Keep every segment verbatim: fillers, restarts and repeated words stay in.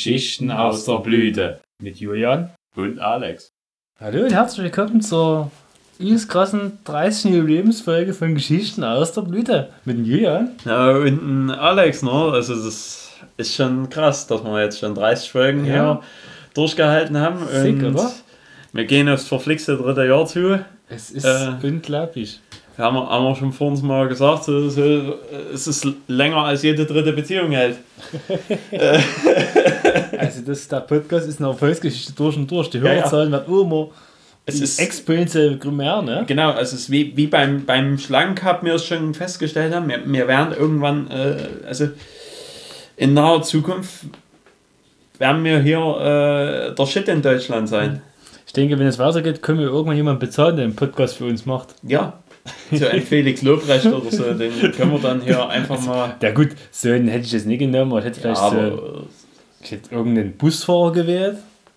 Geschichten aus der Blüte. Mit Julian Und Alex. Hallo und herzlich willkommen zur übelst krassen dreißigsten Jubiläumsfolge von Geschichten aus der Blüte. Mit dem Julian. Ja, und ein Alex, ne? Also das ist schon krass, dass wir jetzt schon dreißig Folgen Ja. hier durchgehalten haben. Sick, und oder? Wir gehen aufs verflixte dritte Jahr zu. Es ist Äh. unglaublich. Haben wir, haben wir schon vor uns mal gesagt, so, so, es ist länger als jede dritte Beziehung halt. Also das, der Podcast ist eine Erfolgsgeschichte durch und durch. Die Ja, ja. Hörerzahlen werden immer Es ist exponentiell mehr, ne? Genau, also es ist wie, wie beim, beim Schlangencup wir es schon festgestellt haben. Wir, wir werden irgendwann, äh, also in naher Zukunft werden wir hier äh, der Shit in Deutschland sein. Ich denke, wenn es weitergeht, können wir irgendwann jemanden bezahlen, der einen Podcast für uns macht. Ja, so ein Felix Lobrecht oder so, den können wir dann hier einfach mal... Ja gut, so einen hätte ich jetzt nicht genommen, aber ich hätte Ja, vielleicht so, aber, ich hätte irgendeinen Busfahrer gewählt.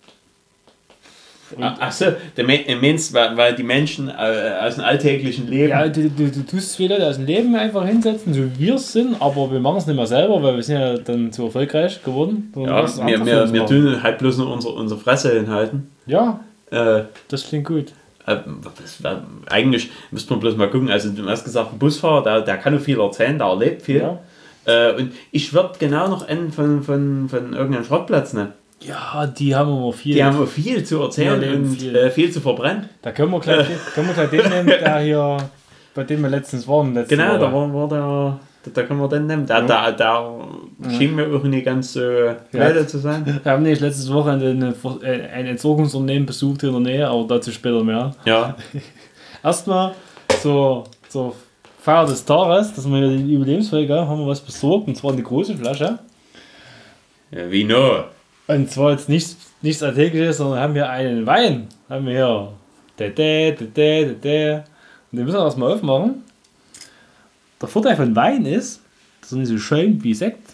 achso, du meinst, weil, weil die Menschen äh, aus dem alltäglichen Leben... Ja, du, du, du tust viele Leute aus dem Leben einfach hinsetzen, so wie wir es sind, aber wir machen es nicht mehr selber, weil wir sind ja dann zu erfolgreich geworden. ja, wir, wir, wir tun halt bloß nur unsere, unsere Fresse hinhalten. Ja, Äh, das klingt gut. Äh, das wär, eigentlich müsste man bloß mal gucken, also du hast gesagt, ein Busfahrer, der, der kann nur viel erzählen, der erlebt viel. Ja, Äh, und ich würde genau noch einen von, von, von irgendeinem Schrottplatz nehmen. ja die haben immer viel. Die haben viel zu erzählen Ja, und viel. Äh, viel zu verbrennen. Da können wir gleich, können wir gleich den nehmen, der hier, bei dem wir letztens waren. Letzte Genau, Woche. da war, war der, da können wir den nehmen. Der, Ja. der, der schien mir auch nicht ganz so äh, ja. zu sein. Wir haben nämlich letztes Wochenende eine, ein Entsorgungsunternehmen besucht in der Nähe, aber dazu später mehr. Ja. Erstmal zur, zur Feier des Tages, dass wir die Jubiläumsfolge haben, haben wir was besorgt, und zwar eine große Flasche. Ja, wie no? Und zwar jetzt nichts, nichts Alltägliches, sondern haben wir einen Wein. Haben wir hier. Da, da, da, da, da, da. Und den müssen wir erstmal aufmachen. Der Vorteil von Wein ist, dass er nicht so schön wie Sekt.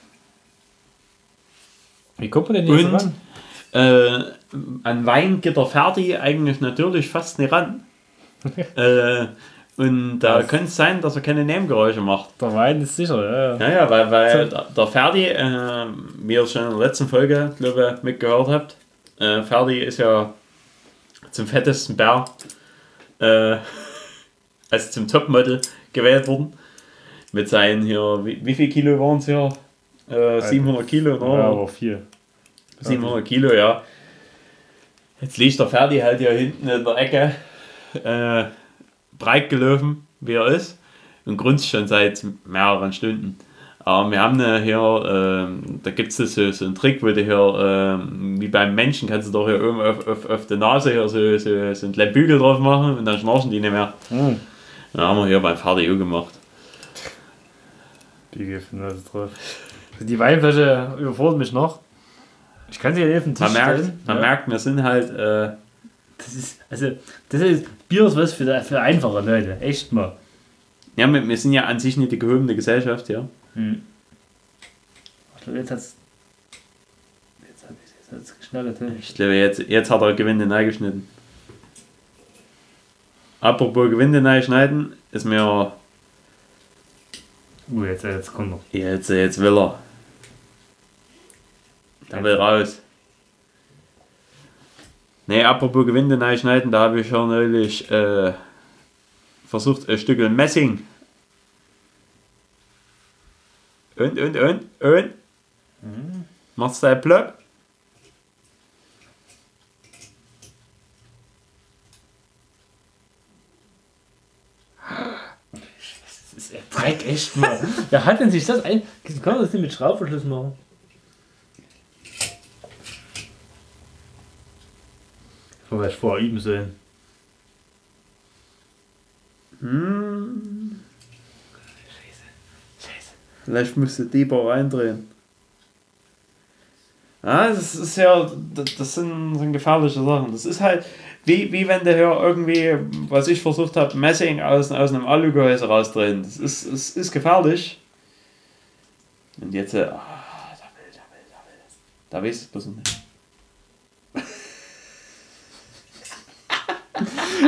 Wie kommt man denn jetzt Und ran? äh, an Wein geht der Ferdi eigentlich natürlich fast nicht ran. äh, und da Was? könnte es sein, dass er keine Nebengeräusche macht. Der Wein ist sicher, ja. ja. Naja, weil, weil der, der Ferdi, äh, wie ihr schon in der letzten Folge, glaube ich, mitgehört habt, äh, Ferdi ist ja zum fettesten Bär, äh, also zum Topmodel gewählt worden. Mit seinen hier, wie, wie viel Kilo waren es hier? Äh, siebenhundert Kilo, ne? Ja, aber viel. siebenhundert Kilo, ja. Jetzt liegt der Ferdi halt hier hinten in der Ecke, äh, breit gelaufen, wie er ist, und grunzt schon seit mehreren Stunden. Aber wir haben eine hier, äh, da gibt es so, so einen Trick, wo du hier, äh, wie beim Menschen, kannst du doch hier oben auf, auf, auf der Nase hier so, so, so einen kleinen Bügel drauf machen und dann schnarchen die nicht mehr. Mhm. Dann haben wir hier beim Ferdi auch gemacht. Die Gift, was drauf. Die Weinflasche überfordert mich noch. Ich kann sie ja auf den Tisch Man merkt, stellen. man ja. merkt, wir sind halt, äh, Das ist, also, das ist, Bier ist was für, für einfache Leute. Echt mal. ja, wir, wir sind ja an sich nicht die gehobene Gesellschaft, ja. Hm. Ich glaube, jetzt hat's. Jetzt hat es jetzt hat's geschnallt. Ne? Ich glaube, jetzt, jetzt hat er Gewinde neu geschnitten. Apropos Gewinde neu schneiden, ist mir. Uh, jetzt, jetzt kommt noch. Jetzt, jetzt will er. Der will raus. Ne, apropos Gewinde neu schneiden, da habe ich schon neulich äh, versucht, ein Stück Messing. Und, und, und, und. Mhm. Machst du dein Plöpp? Das ist ja Dreck, echt mal. Wer hat denn sich das ein. Kann man das nicht mit Schraubverschluss machen? Wo ich vorher üben sollen. Hm. Scheiße. Scheiße. Vielleicht musst du lieber reindrehen. Ja, das ist ja, das sind, sind gefährliche Sachen. Das ist halt, wie, wie wenn du hier irgendwie, was ich versucht habe, Messing aus, aus einem Alugehäuse rausdrehen. Das ist, es ist gefährlich. Und jetzt, äh, ah, da will, da will, da will. Da weiß ich es bloß nicht.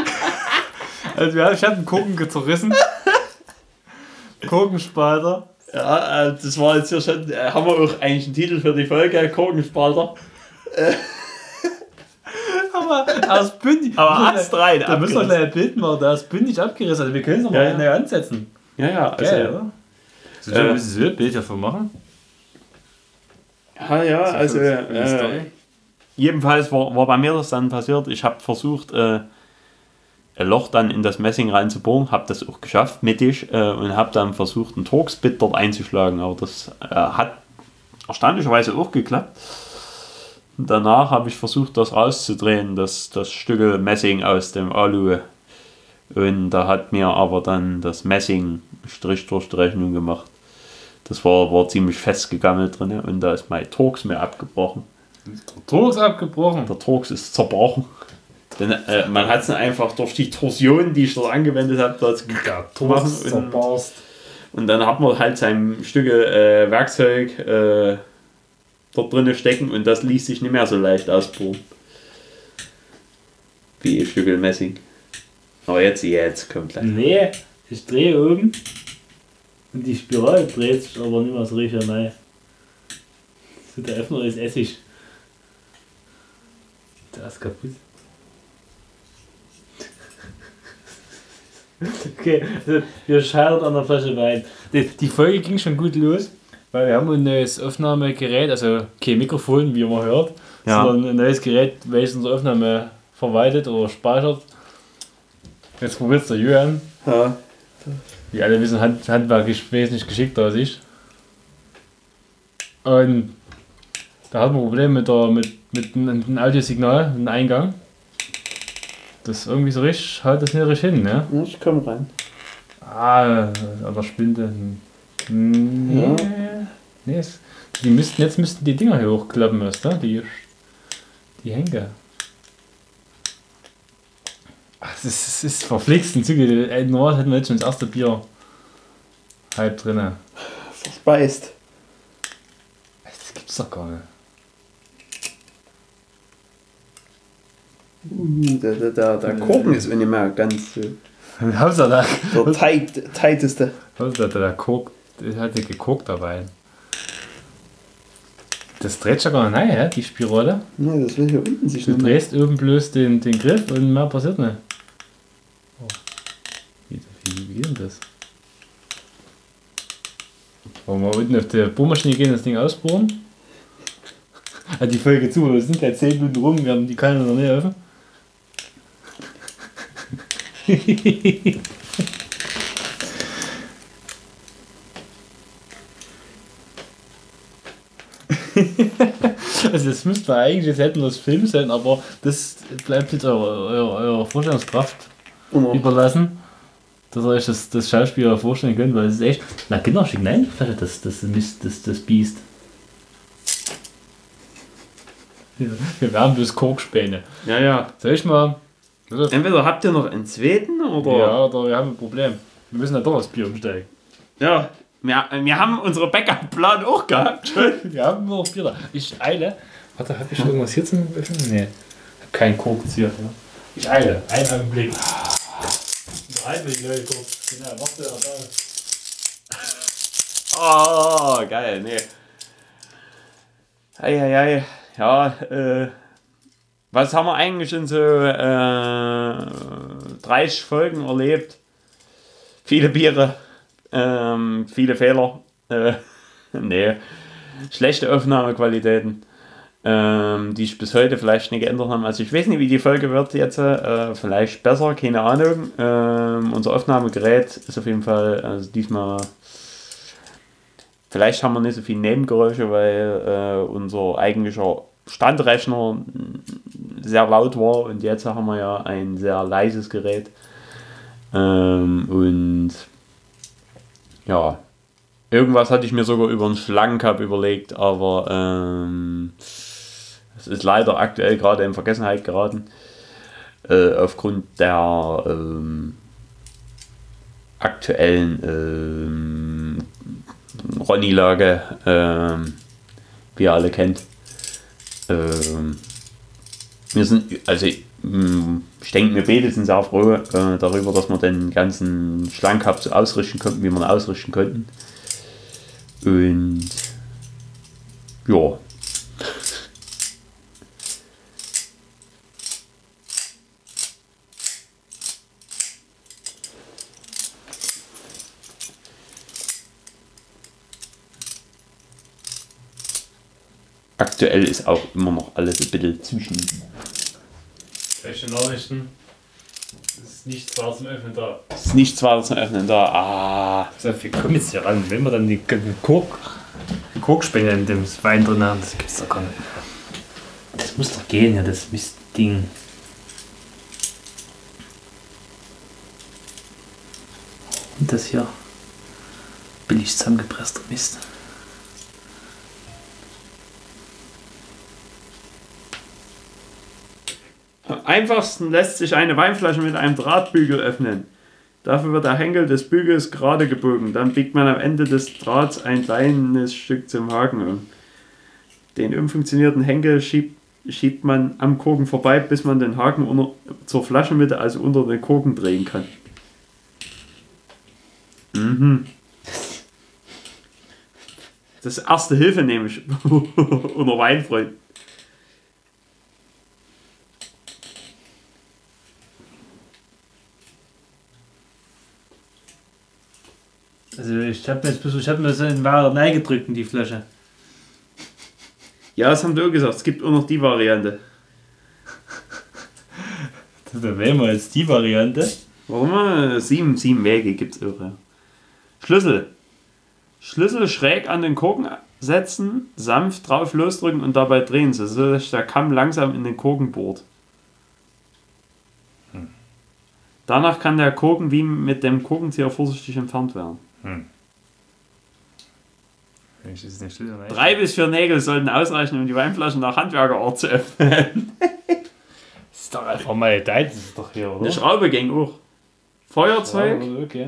Also ja, ich habe einen Kuchen zerrissen. Kuchenspalter. Ja, das war jetzt hier schon, haben wir auch eigentlich einen Titel für die Folge, Korkenspalter. Aber er ist bündig. Aber astrein Da müssen wir gleich ein Bild machen, der ist bündig abgerissen. Also wir können es nochmal Ja, ja. neu ansetzen. Ja, ja, also, Geil, oder? So, Äh, müssen Sie ein Bild davon machen? ja, ja, also, äh, jedenfalls war, war bei mir das dann passiert, ich habe versucht, äh, ein Loch dann in das Messing reinzubohren, habe das auch geschafft, mittig, äh, und habe dann versucht, einen Torx-Bit dort einzuschlagen, aber das äh, hat erstaunlicherweise auch geklappt. Und danach habe ich versucht, das rauszudrehen, das, das Stück Messing aus dem Alu. Und da hat mir aber dann das Messing Strich durch die Rechnung gemacht. Das war, war ziemlich festgegammelt drin und da ist mein Torx mir abgebrochen. Der Torx abgebrochen. Der Torx ist zerbrochen. Denn äh, man hat es einfach durch die Torsion, die ich dort angewendet habe, dort Der Torx und, zerbarst. und dann hat man halt sein Stück äh, Werkzeug äh, dort drin stecken und das ließ sich nicht mehr so leicht ausbohren. Wie ein Stück Messing. Aber jetzt, jetzt kommt gleich. Nee, ich drehe oben und die Spirale dreht sich aber nicht mehr so richtig rein. So, der Öffner ist Essig. Der ist kaputt. Okay, also wir scheitern an der Flasche Wein. Die, die Folge ging schon gut los, weil wir haben ein neues Aufnahmegerät, also kein Mikrofon, wie man hört, Ja. sondern ein neues Gerät, welches unsere Aufnahme verwaltet oder speichert. Jetzt probiert es der Johann. Ja. Wie alle wissen, hand, handwerklich wesentlich geschickter als ich. Und da hat man Probleme mit, der, mit, mit, dem- mit dem Audiosignal, mit dem Eingang. Das irgendwie so richtig, halt das nicht richtig hin, ne? Ich komme rein. Ah, aber Spinde. Nee. Ja. Nee, es, die müssten, jetzt müssten die Dinger hier hochklappen, weißt du? Die, die Henker. Ach, das ist, das ist verflixt. Ein Züge. Ey, normal hätten wir jetzt schon das erste Bier halb drin. Verspeist. Das gibt's doch gar nicht. Uh, der, der, der, der Korken ist nicht mehr ganz äh, Hauptsache der, der tight, tighteste. Hauptsache der Kork, der hat ja gekokt dabei. Das dreht schon gar nicht rein, ja, die Spirale. Ne, das will hier unten sich Du nicht mehr. drehst oben bloß den, den Griff und mehr passiert nicht. Oh. Wie, wie, wie geht denn das? Wollen wir unten auf die Bohrmaschine gehen und das Ding ausbohren? Hat die Folge zu, wir sind ja zehn Minuten rum, wir haben die Kanne noch nicht offen. Also das müsste man eigentlich, jetzt hätten wir das Film sein, aber das bleibt jetzt eurer, eurer, eurer Vorstellungskraft Oh. überlassen, dass ihr euch das, das Schauspieler vorstellen könnt, weil es ist echt, na Kinder schick, nein, das, das, das, das, das Biest. Wir werden bloß Korkspäne. Ja, ja. Soll ich mal? Entweder habt ihr noch einen zweiten oder. Ja, oder wir haben ein Problem. Wir müssen ja doch das Bier umsteigen. Ja. Wir, wir haben unsere Backup-Plan auch gehabt. Schon. Wir haben nur noch Bier da. Ich eile. Warte, hab ich irgendwas hier zum Öffnen? Nee. Hab keinen Korkenzieher. Ja. Ich eile. Einen Augenblick. Unterhalten wir die Leute kurz. Genau, warte, da. Oh, geil, nee. Eieiei. Ja, äh. Was haben wir eigentlich in so äh, dreißig Folgen erlebt? Viele Biere, ähm, viele Fehler, äh, nee, schlechte Aufnahmequalitäten, ähm, die sich bis heute vielleicht nicht geändert haben. Also ich weiß nicht, wie die Folge wird jetzt, äh, vielleicht besser, keine Ahnung. Ähm, unser Aufnahmegerät ist auf jeden Fall, also diesmal, vielleicht haben wir nicht so viele Nebengeräusche, weil äh, unser eigentlicher Standrechner sehr laut war und jetzt haben wir ja ein sehr leises Gerät. Ähm, und ja, irgendwas hatte ich mir sogar über einen Schlangencup überlegt, aber ähm, es ist leider aktuell gerade in Vergessenheit geraten. Äh, aufgrund der ähm, aktuellen ähm, Ronny-Lage, ähm, wie ihr alle kennt. Ähm, wir sind, also ich, ich denke, wir beide sind sehr froh äh, darüber, dass wir den ganzen Schlangencup so ausrichten konnten, wie wir ihn ausrichten konnten. Und ja. Aktuell ist auch immer noch alles ein bisschen zwischen. Welche Nachrichten? Es ist nichts weiter zum Öffnen da. Es ist nichts weiter zum Öffnen da. Ah. So, wir kommen jetzt hier ran. Wenn wir dann die Kork, die Korkspende in dem Wein drin haben, das gibt's doch gar nicht. Das muss doch gehen, ja, das Mistding. Und das hier. Billig zusammengepresster Mist. Am einfachsten lässt sich eine Weinflasche mit einem Drahtbügel öffnen. Dafür wird der Henkel des Bügels gerade gebogen. Dann biegt man am Ende des Drahts ein kleines Stück zum Haken um. Den umfunktionierten Henkel schiebt, schiebt man am Korken vorbei, bis man den Haken unter, zur Flaschenmitte, also unter den Korken, drehen kann. Mhm. Das ist erste Hilfe nämlich unter Weinfreunden. Also ich habe jetzt ich hab mir so in Wahrheit reingedrückt in die Flasche. Ja, das haben die auch gesagt. Es gibt auch noch die Variante. Da wählen wir jetzt die Variante. Warum? Sieben, sieben Wege gibt es auch. Ja. Schlüssel. Schlüssel schräg an den Korken setzen, sanft drauf losdrücken und dabei drehen, so dass der Kamm langsam in den Korken bohrt. Hm. Danach kann der Korken wie mit dem Korkenzieher vorsichtig entfernt werden. Hm. Wenn ich das nicht Schlüssel rein- Drei bis vier Nägel sollten ausreichen, um die Weinflaschen nach Handwerkerart zu öffnen. Das ist doch einfach mal dein, das ist doch hier, oder? Eine Schraube ging auch. Feuerzeug. Ja, okay.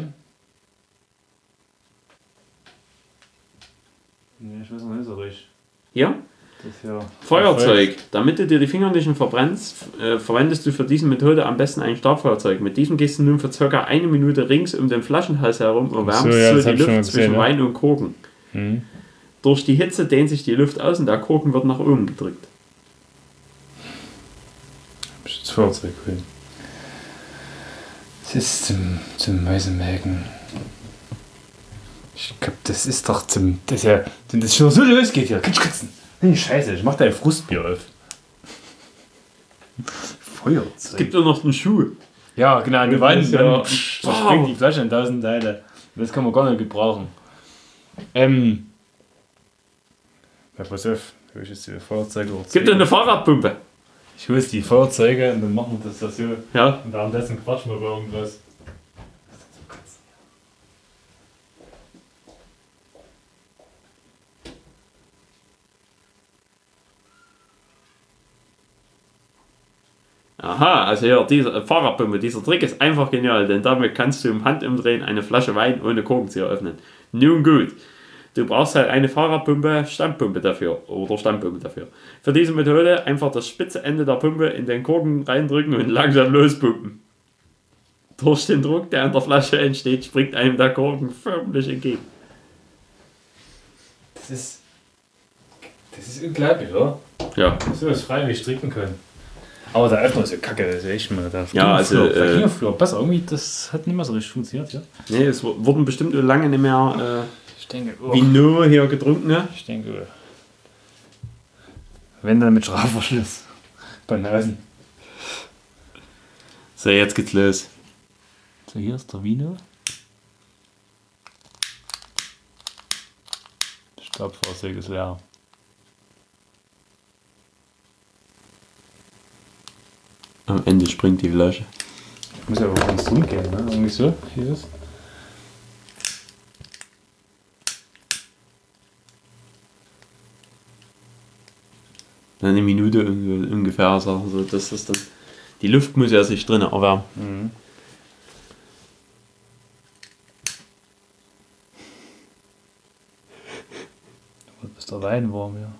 Nee, ich weiß noch nicht so richtig. Hier. Das hier. Feuerzeug. Damit du dir die Finger nicht verbrennst, äh, verwendest du für diese Methode am besten ein Stabfeuerzeug. Mit diesem gehst du nun für ca. eine Minute rings um den Flaschenhals herum und wärmst So, ja, das so hab die ich schon mal Luft zwischen gesehen, ja. Wein und Korken. Hm. Durch die Hitze dehnt sich die Luft aus und der Korken wird nach oben gedrückt. Hab ich das Feuerzeug drin. Das ist zum, zum Mäusemelken. Ich glaub, das ist doch zum. Das ist ja. Wenn das schon so losgeht hier. Kannst du kotzen. Nee, Scheiße, ich mach dein Frustbier auf. Feuerzeug. Es gibt auch noch einen Schuh. Ja, genau, die Wein, ist dann ja- zerspringt die Flasche in tausend Teile. Das kann man gar nicht gebrauchen. Ähm. Ja, pass auf, hol ich jetzt die Feuerzeuge Es gibt auch eine Fahrradpumpe. Ich hole jetzt die Feuerzeuge und dann machen wir das, das so. Ja. Und währenddessen quatschen wir über irgendwas. Aha, also ja, diese Fahrradpumpe, dieser Trick ist einfach genial, denn damit kannst du im Handumdrehen eine Flasche Wein ohne Korkenzieher öffnen. Nun gut, du brauchst halt eine Fahrradpumpe, Standpumpe dafür oder Standpumpe dafür. Für diese Methode einfach das spitze Ende der Pumpe in den Korken reindrücken und langsam lospumpen. Durch den Druck, der an der Flasche entsteht, springt einem der Korken förmlich entgegen. Das ist. Das ist unglaublich, oder? Ja, So was freiwillig stricken können. Aber der Öffner ist ja kacke, das ist echt mal. Der Ja, also, Der äh, ging früher besser, irgendwie, das hat nicht mehr so richtig funktioniert, ja? nee, es wu- wurden bestimmt lange nicht mehr Ich denke, äh, Vino hier getrunken, ne? Ich denke, wenn dann mit Schraubverschluss. Bei Nasen. So, jetzt geht's los. So, hier ist der Vino. Das Stabfahrzeug ist leer. Am Ende springt die Flasche. Ich muss ja aber ganz drum gehen, ne? Irgendwie so. Hier ist. Eine Minute unge- ungefähr, sagen so, dass das dann. Die Luft muss ja sich drinnen erwärmen. Mhm. Wird bis der Wein warm, ja.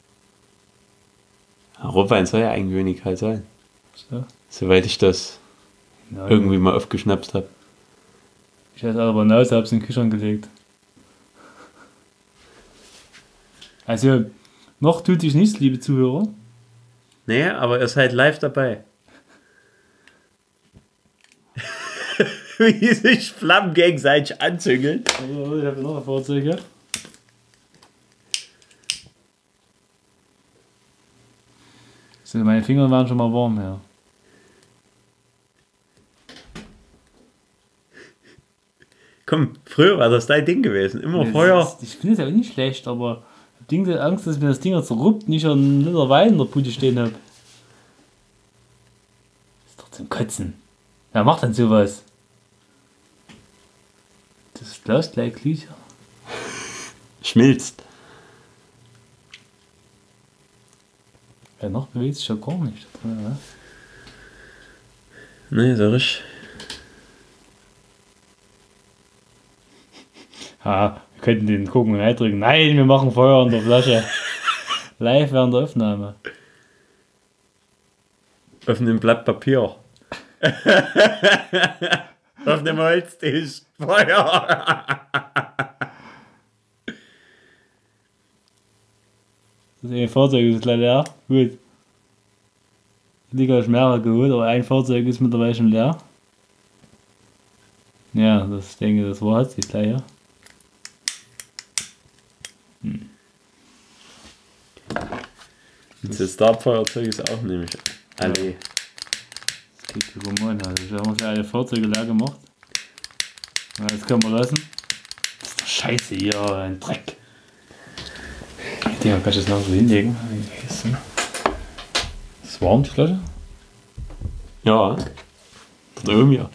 Ja, Rotwein soll ja eigentlich wenig kalt sein. So. Soweit ich das Ja, irgendwie mal aufgeschnapst habe. Ich hätte aber Nase, hab's in den Kühlschrank gelegt. Also, noch tut sich nichts, liebe Zuhörer. Nee, aber ihr seid live dabei. Wie sich Flammen gegenseitig anzüngeln. Also, ich habe noch ein Fahrzeug hier. So, meine Finger waren schon mal warm, ja. Komm, früher war das dein Ding gewesen. Immer Das Feuer. ist- Ich finde es ja nicht schlecht, aber ich habe Angst, dass mir das Ding zerruppt, nicht ein Liter Wein in der Bude stehen habe. Ist doch zum Kotzen. Wer macht denn sowas? Das blaust gleich Glied. Schmilzt. Ja, noch bewegt sich ja gar nicht. Da drin, ne? Nee, so richtig. Ha, wir könnten den gucken und eindrücken. Nein, wir machen Feuer in der Flasche. Live während der Aufnahme. Auf einem Blatt Papier. Auf einem Holztisch. Feuer. Das eine Fahrzeug ist gleich leer. Gut. Die Liga ist mehrere geholt, aber ein Fahrzeug ist mittlerweile schon leer. Ja, das ich denke, das war jetzt die gleiche. Hm. Das Startfeuerzeug ist auch nämlich alle. Das geht über Mann. Also wir haben uns ja alle Fahrzeuge leer gemacht. Ja, das können wir lassen. Das ist doch scheiße hier, ein Dreck. Die kann ich das noch so hinlegen. Ist es warm, die Flasche? Ja. Dort oben ja.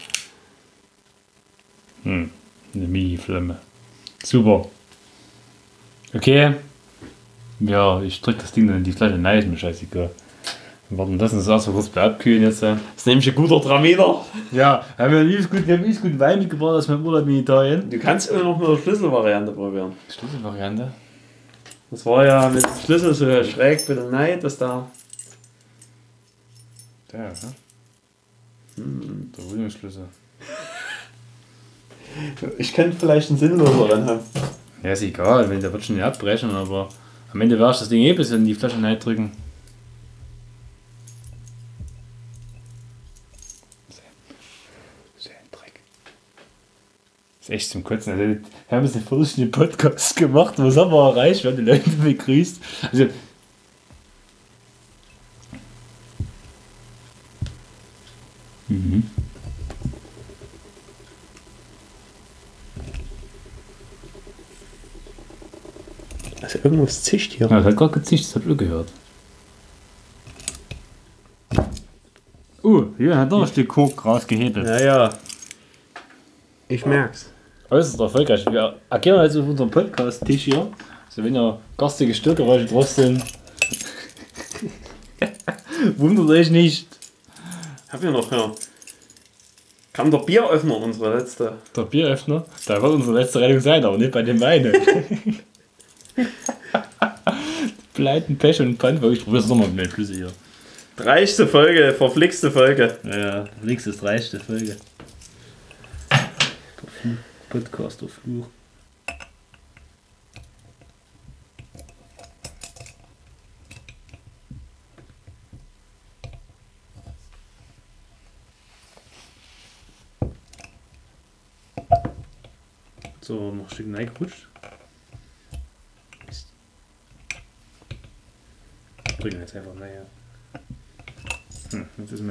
Hm, eine Mini-Flamme. Super. Okay. Ja, ich drück das Ding dann in die Flasche. Nein, ist mir scheißegal. Wir warten, lassen uns erst mal kurz abkühlen jetzt. Das ist nämlich ein guter Traminer. Ja, haben wir liebes gut, wir haben liebes gut Wein mitgebracht aus meinem Urlaub in Italien. Du kannst immer noch mit der Schlüsselvariante probieren. Schlüsselvariante. Das war ja mit dem Schlüssel so schräg bei der Neid, dass da. Der, ja. Hm, der Wohnungsschlüssel. Ich könnte vielleicht einen sinnloseren haben. Ja, ist egal, wenn der wird schon nicht abbrechen, aber am Ende werde ich das Ding eh bis in die Flasche reindrücken. So ein Dreck. Das ist echt zum Kotzen. Also, wir haben jetzt einen viertelstündigen Podcast gemacht, was haben wir erreicht? Wir haben die Leute begrüßt. Also, mhm. Also irgendwas zischt hier. Ja, das hat gerade gezischt, das hab ich auch gehört. Uh, hier hat noch ein Stück Kork rausgehebelt. Ja, ja. Ich merk's. Äußerst erfolgreich. Wir agieren also auf unserem Podcast-Tisch hier. Also wenn ja garstige Störgeräusche drauf sind, wundert euch nicht. Hab ich noch, ja. Kam der Bieröffner, unsere letzte. Der Bieröffner, da wird unsere letzte Rettung sein, aber nicht bei dem Wein. Pleiten, Pech und Pfand. Ich probiere es nochmal mit den Schlüssel hier. Dreißte Folge, verflixte Folge. Ja, ja, nächste ist dreißigste Folge. Podcast auf Fluch. So, noch ein Stück reingerutscht. Drücken jetzt einfach nachher. Hm, jetzt ist mir.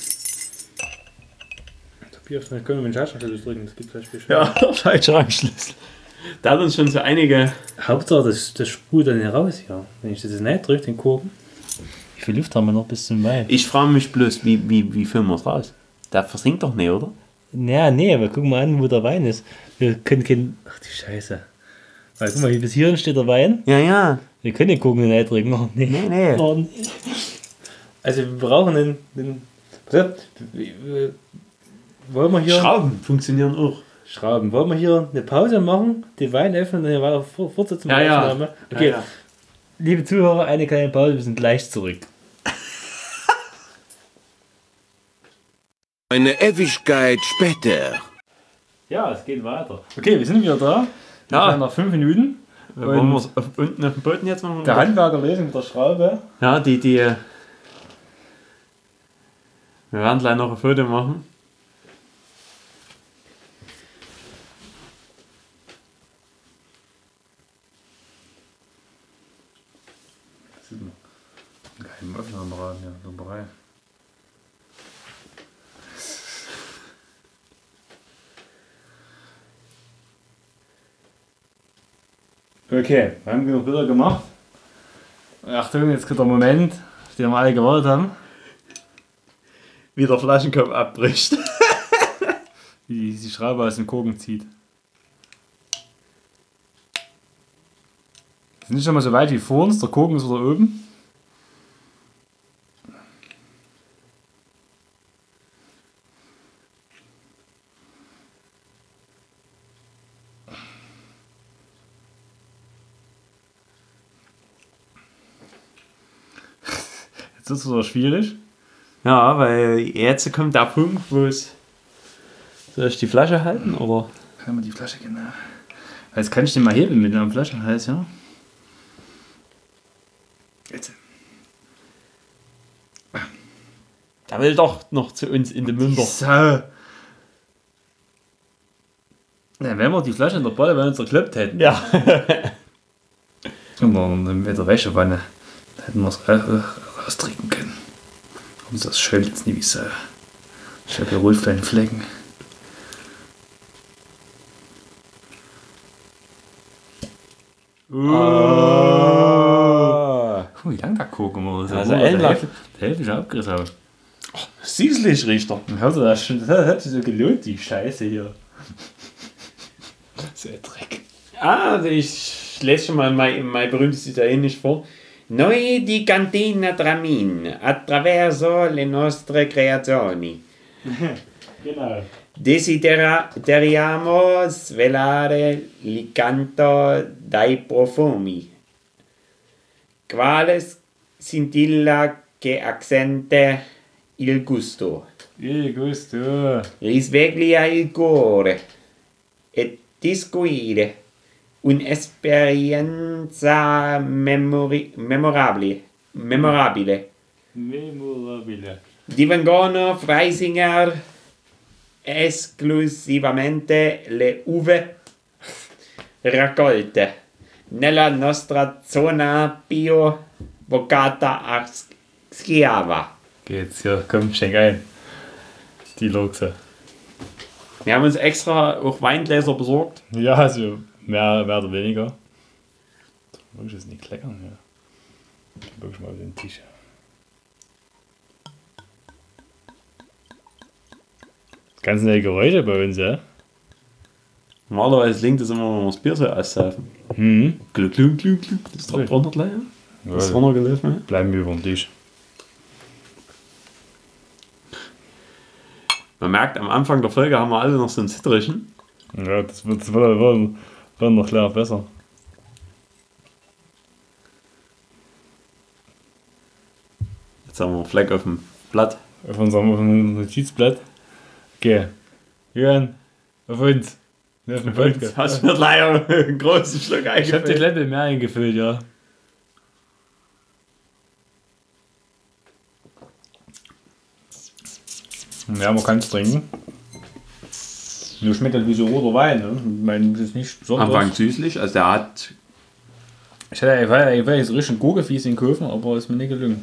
Der Bieröffner können wir mit dem Schaltschlüssel drücken, das gibt vielleicht viel Ja, der falsche Anschluss. Da hat uns schon so einige. Hauptsache, das, das sprüht dann heraus hier. Wenn ich das jetzt nicht drücke, den Korken. Wie viel Luft haben wir noch bis zum Wein? Ich frage mich bloß, wie, wie, wie filmen wir es raus? Der versinkt doch nicht, oder? Ja, nee, aber guck mal an, wo der Wein ist. Wir können keinen. Ach die Scheiße. Weil guck mal, hier bis hierhin steht der Wein. Ja, ja. Wir können den Korken nicht drücken. Oh, nee. Nee, nee. Oh, nee. Also, wir brauchen einen. einen pass auf, wir- wir- wollen wir hier. Schrauben funktionieren auch. Schrauben. Wollen wir hier eine Pause machen, den Wein öffnen und dann weiter fort- fortsetzen mit Ja, der ja. Aufnahme? Okay, Ja, ja. liebe Zuhörer, eine kleine Pause, wir sind gleich zurück. Eine Ewigkeit später. Ja, es geht weiter. Okay, wir sind wieder da. Ja. Ja. Nach fünf Minuten. wollen wir es auf, unten auf dem Boden jetzt machen? Der Handwerker lösen mit der Schraube. Ja, die, die. Wir werden gleich noch ein Foto machen. Kein Öffner am Rahmen, ja, Lumberei. Okay, wir haben genug Bilder gemacht. Achtung, jetzt kommt der Moment, auf den wir alle gewartet haben. Wie der Flaschenkopf abbricht. Wie die Schraube aus dem Korken zieht. Das ist nicht schon mal so weit wie vor uns, der Korken ist wieder oben. Jetzt ist es wieder schwierig. Ja, weil jetzt kommt der Punkt, wo es. Soll ich die Flasche halten oder? Kann man die Flasche genau. Jetzt kann ich den mal heben mit einem Flaschenhals, ja? Jetzt. Der will doch noch zu uns in den Münder. So. Na, wenn wir die Flasche in der Balle bei uns zerkloppt hätten. Ja. Und dann mit der Wäschewanne. Da hätten wir es raustrinken können. Und das schäumt jetzt nie wie so. Ich habe ja wohl kleine Flecken. Oh. Guck mal, wie lang der Korken war. Das Also ist ein der Hälfte, der Hälfte schon abgerissen habe. Süßlich riecht er. Und hört ihr das schon? Das hat sich so gelohnt, die Scheiße hier. So ein Dreck. Ah, ich lese schon mal mein, mein berühmtes Italienisch vor. Noi di Cantina Tramin, attraverso le nostre creazioni, Genau. desideriamo svelare il canto dai profumi, quale scintilla che accende il gusto, Il gusto. risveglia il cuore e discuire un'esperienza memori- memorabile, memorabile. Memorabile. Divengono Freisinger esclusivamente le uve raccolte nella nostra zona bio vocata a Schiava. Geht's, ja, komm, schenk ein. Die Luchse. Wir haben uns extra auch Weingläser besorgt. Ja, also mehr, mehr oder weniger. Wirklich ist nicht kleckern, ja. Ich wirklich mal auf den Tisch. Ganz neue Geräusche bei uns, ja? Normalerweise klingt das immer, wenn wir das Bier so aussaufen. Mhm. Glück, glück, glück, glück. Das ist doch drunter gleich. Ja, Das ist runtergelaufen. bleiben wir über den Tisch. Man merkt, am Anfang der Folge haben wir alle noch so ein Zitterischen. Ja, das wird, das wird, wird, wird noch klar besser. Jetzt haben wir einen Fleck auf dem Blatt. Auf unserem, auf unserem Notizblatt. Okay. Jürgen, auf uns. Nicht auf den Podcast. Hast du mir leider einen großen Schluck Ich habe die eingefüllt? Glätte mehr eingefüllt, ja. Ja, man kann es trinken. Nur schmeckt halt wie so roter Wein, ne? Ich meine, das ist nicht besonders. Anfang süßlich, also der hat. Ich hätte ich wollte- ich wollte jetzt richtig Gurkefies in kaufen, aber ist mir nicht gelungen.